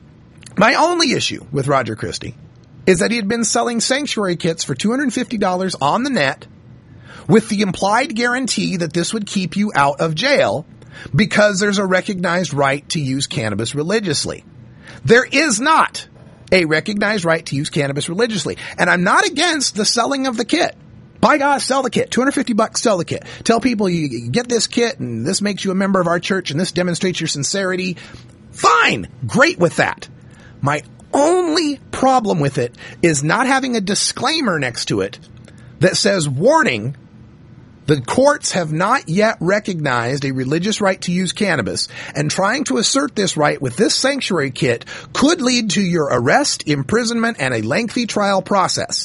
my only issue with Roger Christie is that he had been selling sanctuary kits for two hundred fifty dollars on the net with the implied guarantee that this would keep you out of jail because there's a recognized right to use cannabis religiously. There is not a recognized right to use cannabis religiously. And I'm not against the selling of the kit. By God, sell the kit. two hundred fifty bucks, sell the kit. Tell people you get this kit and this makes you a member of our church and this demonstrates your sincerity. Fine. Great with that. My only problem with it is not having a disclaimer next to it that says, warning, the courts have not yet recognized a religious right to use cannabis, and trying to assert this right with this sanctuary kit could lead to your arrest, imprisonment, and a lengthy trial process.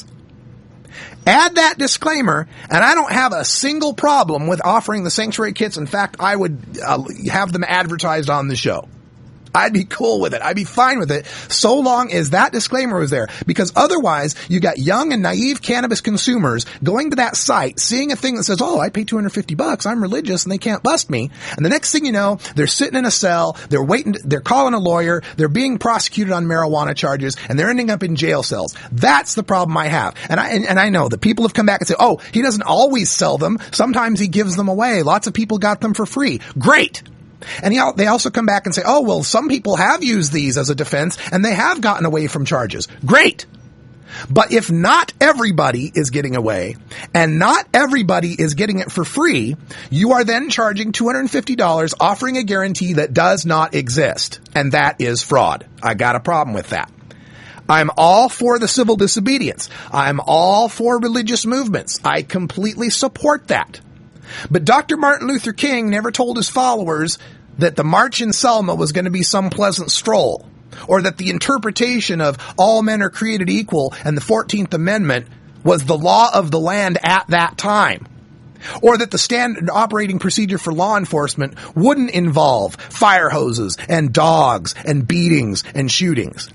Add that disclaimer, and I don't have a single problem with offering the sanctuary kits. In fact, I would uh, have them advertised on the show. I'd be cool with it. I'd be fine with it so long as that disclaimer was there. Because otherwise, you got young and naive cannabis consumers going to that site, seeing a thing that says, oh, I pay two hundred fifty bucks. I'm religious and they can't bust me. And the next thing you know, they're sitting in a cell. They're waiting. They're calling a lawyer. They're being prosecuted on marijuana charges and they're ending up in jail cells. That's the problem I have. And I, and, and I know that people have come back and say, oh, he doesn't always sell them. Sometimes he gives them away. Lots of people got them for free. Great. And he, they also come back and say, oh, well, some people have used these as a defense and they have gotten away from charges. Great. But if not everybody is getting away and not everybody is getting it for free, you are then charging two hundred fifty dollars, offering a guarantee that does not exist. And that is fraud. I got a problem with that. I'm all for the civil disobedience. I'm all for religious movements. I completely support that. But Doctor Martin Luther King never told his followers that the March in Selma was going to be some pleasant stroll, or that the interpretation of all men are created equal and the fourteenth Amendment was the law of the land at that time, or that the standard operating procedure for law enforcement wouldn't involve fire hoses and dogs and beatings and shootings.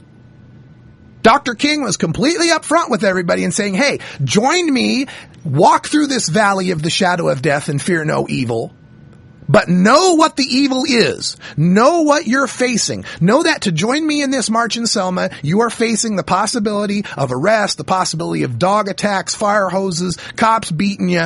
Doctor King was completely upfront with everybody and saying, hey, join me, walk through this valley of the shadow of death and fear no evil. But know what the evil is. Know what you're facing. Know that to join me in this march in Selma, you are facing the possibility of arrest, the possibility of dog attacks, fire hoses, cops beating you.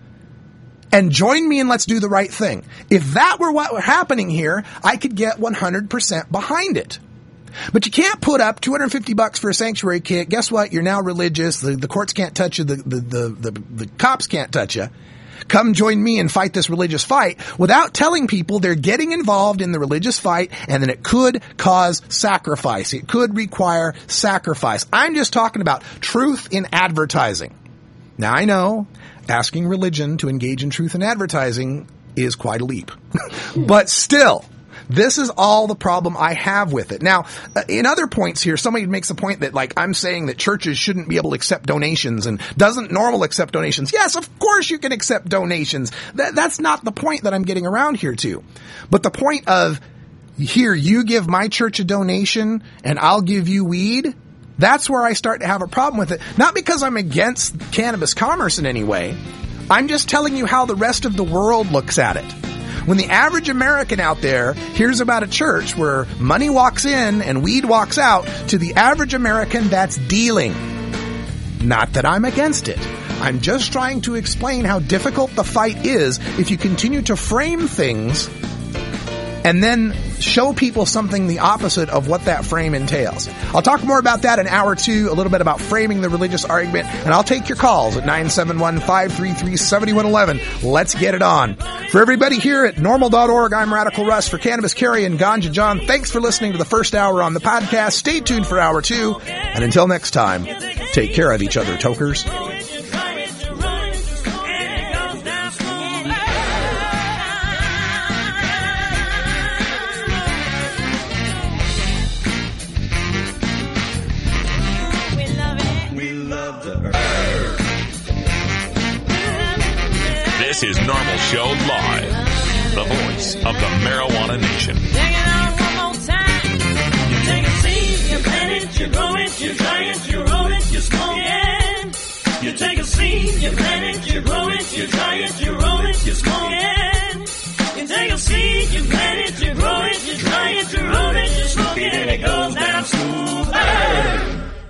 And join me and let's do the right thing. If that were what were happening here, I could get one hundred percent behind it. But you can't put up two hundred fifty bucks for a sanctuary kit. Guess what? You're now religious. The, the courts can't touch you. The, the, the, the, the cops can't touch you. Come join me and fight this religious fight without telling people they're getting involved in the religious fight and that it could cause sacrifice. It could require sacrifice. I'm just talking about truth in advertising. Now, I know asking religion to engage in truth in advertising is quite a leap. But still, this is all the problem I have with it. Now, in other points here, somebody makes a point that, like, I'm saying that churches shouldn't be able to accept donations, and doesn't normal accept donations? Yes, of course you can accept donations. That, that's not the point that I'm getting around here to. But the point of, here, you give my church a donation, and I'll give you weed, that's where I start to have a problem with it. Not because I'm against cannabis commerce in any way. I'm just telling you how the rest of the world looks at it. When the average American out there hears about a church where money walks in and weed walks out, to the average American, that's dealing. Not that I'm against it, I'm just trying to explain how difficult the fight is if you continue to frame things and then show people something the opposite of what that frame entails. I'll talk more about that in hour two, a little bit about framing the religious argument, and I'll take your calls at nine seven one, five three three, seven one one one. Let's get it on. For everybody here at normal dot org, I'm Radical Russ. For Cannabis Carry and Ganja John, thanks for listening to the first hour on the podcast. Stay tuned for hour two, and until next time, take care of each other, tokers. This is Normal Show Live, the voice of the Marijuana Nation. Take it out one more time. You take a seed, you plant it, you grow it, you dry it, you roll it, you smoke it. You take a seed, you plant it, you grow it, you dry it, you roll it, you smoke it. You take a seed, you plant it, you grow it, you dry it, you roll it, you smoke it, and it goes down smooth.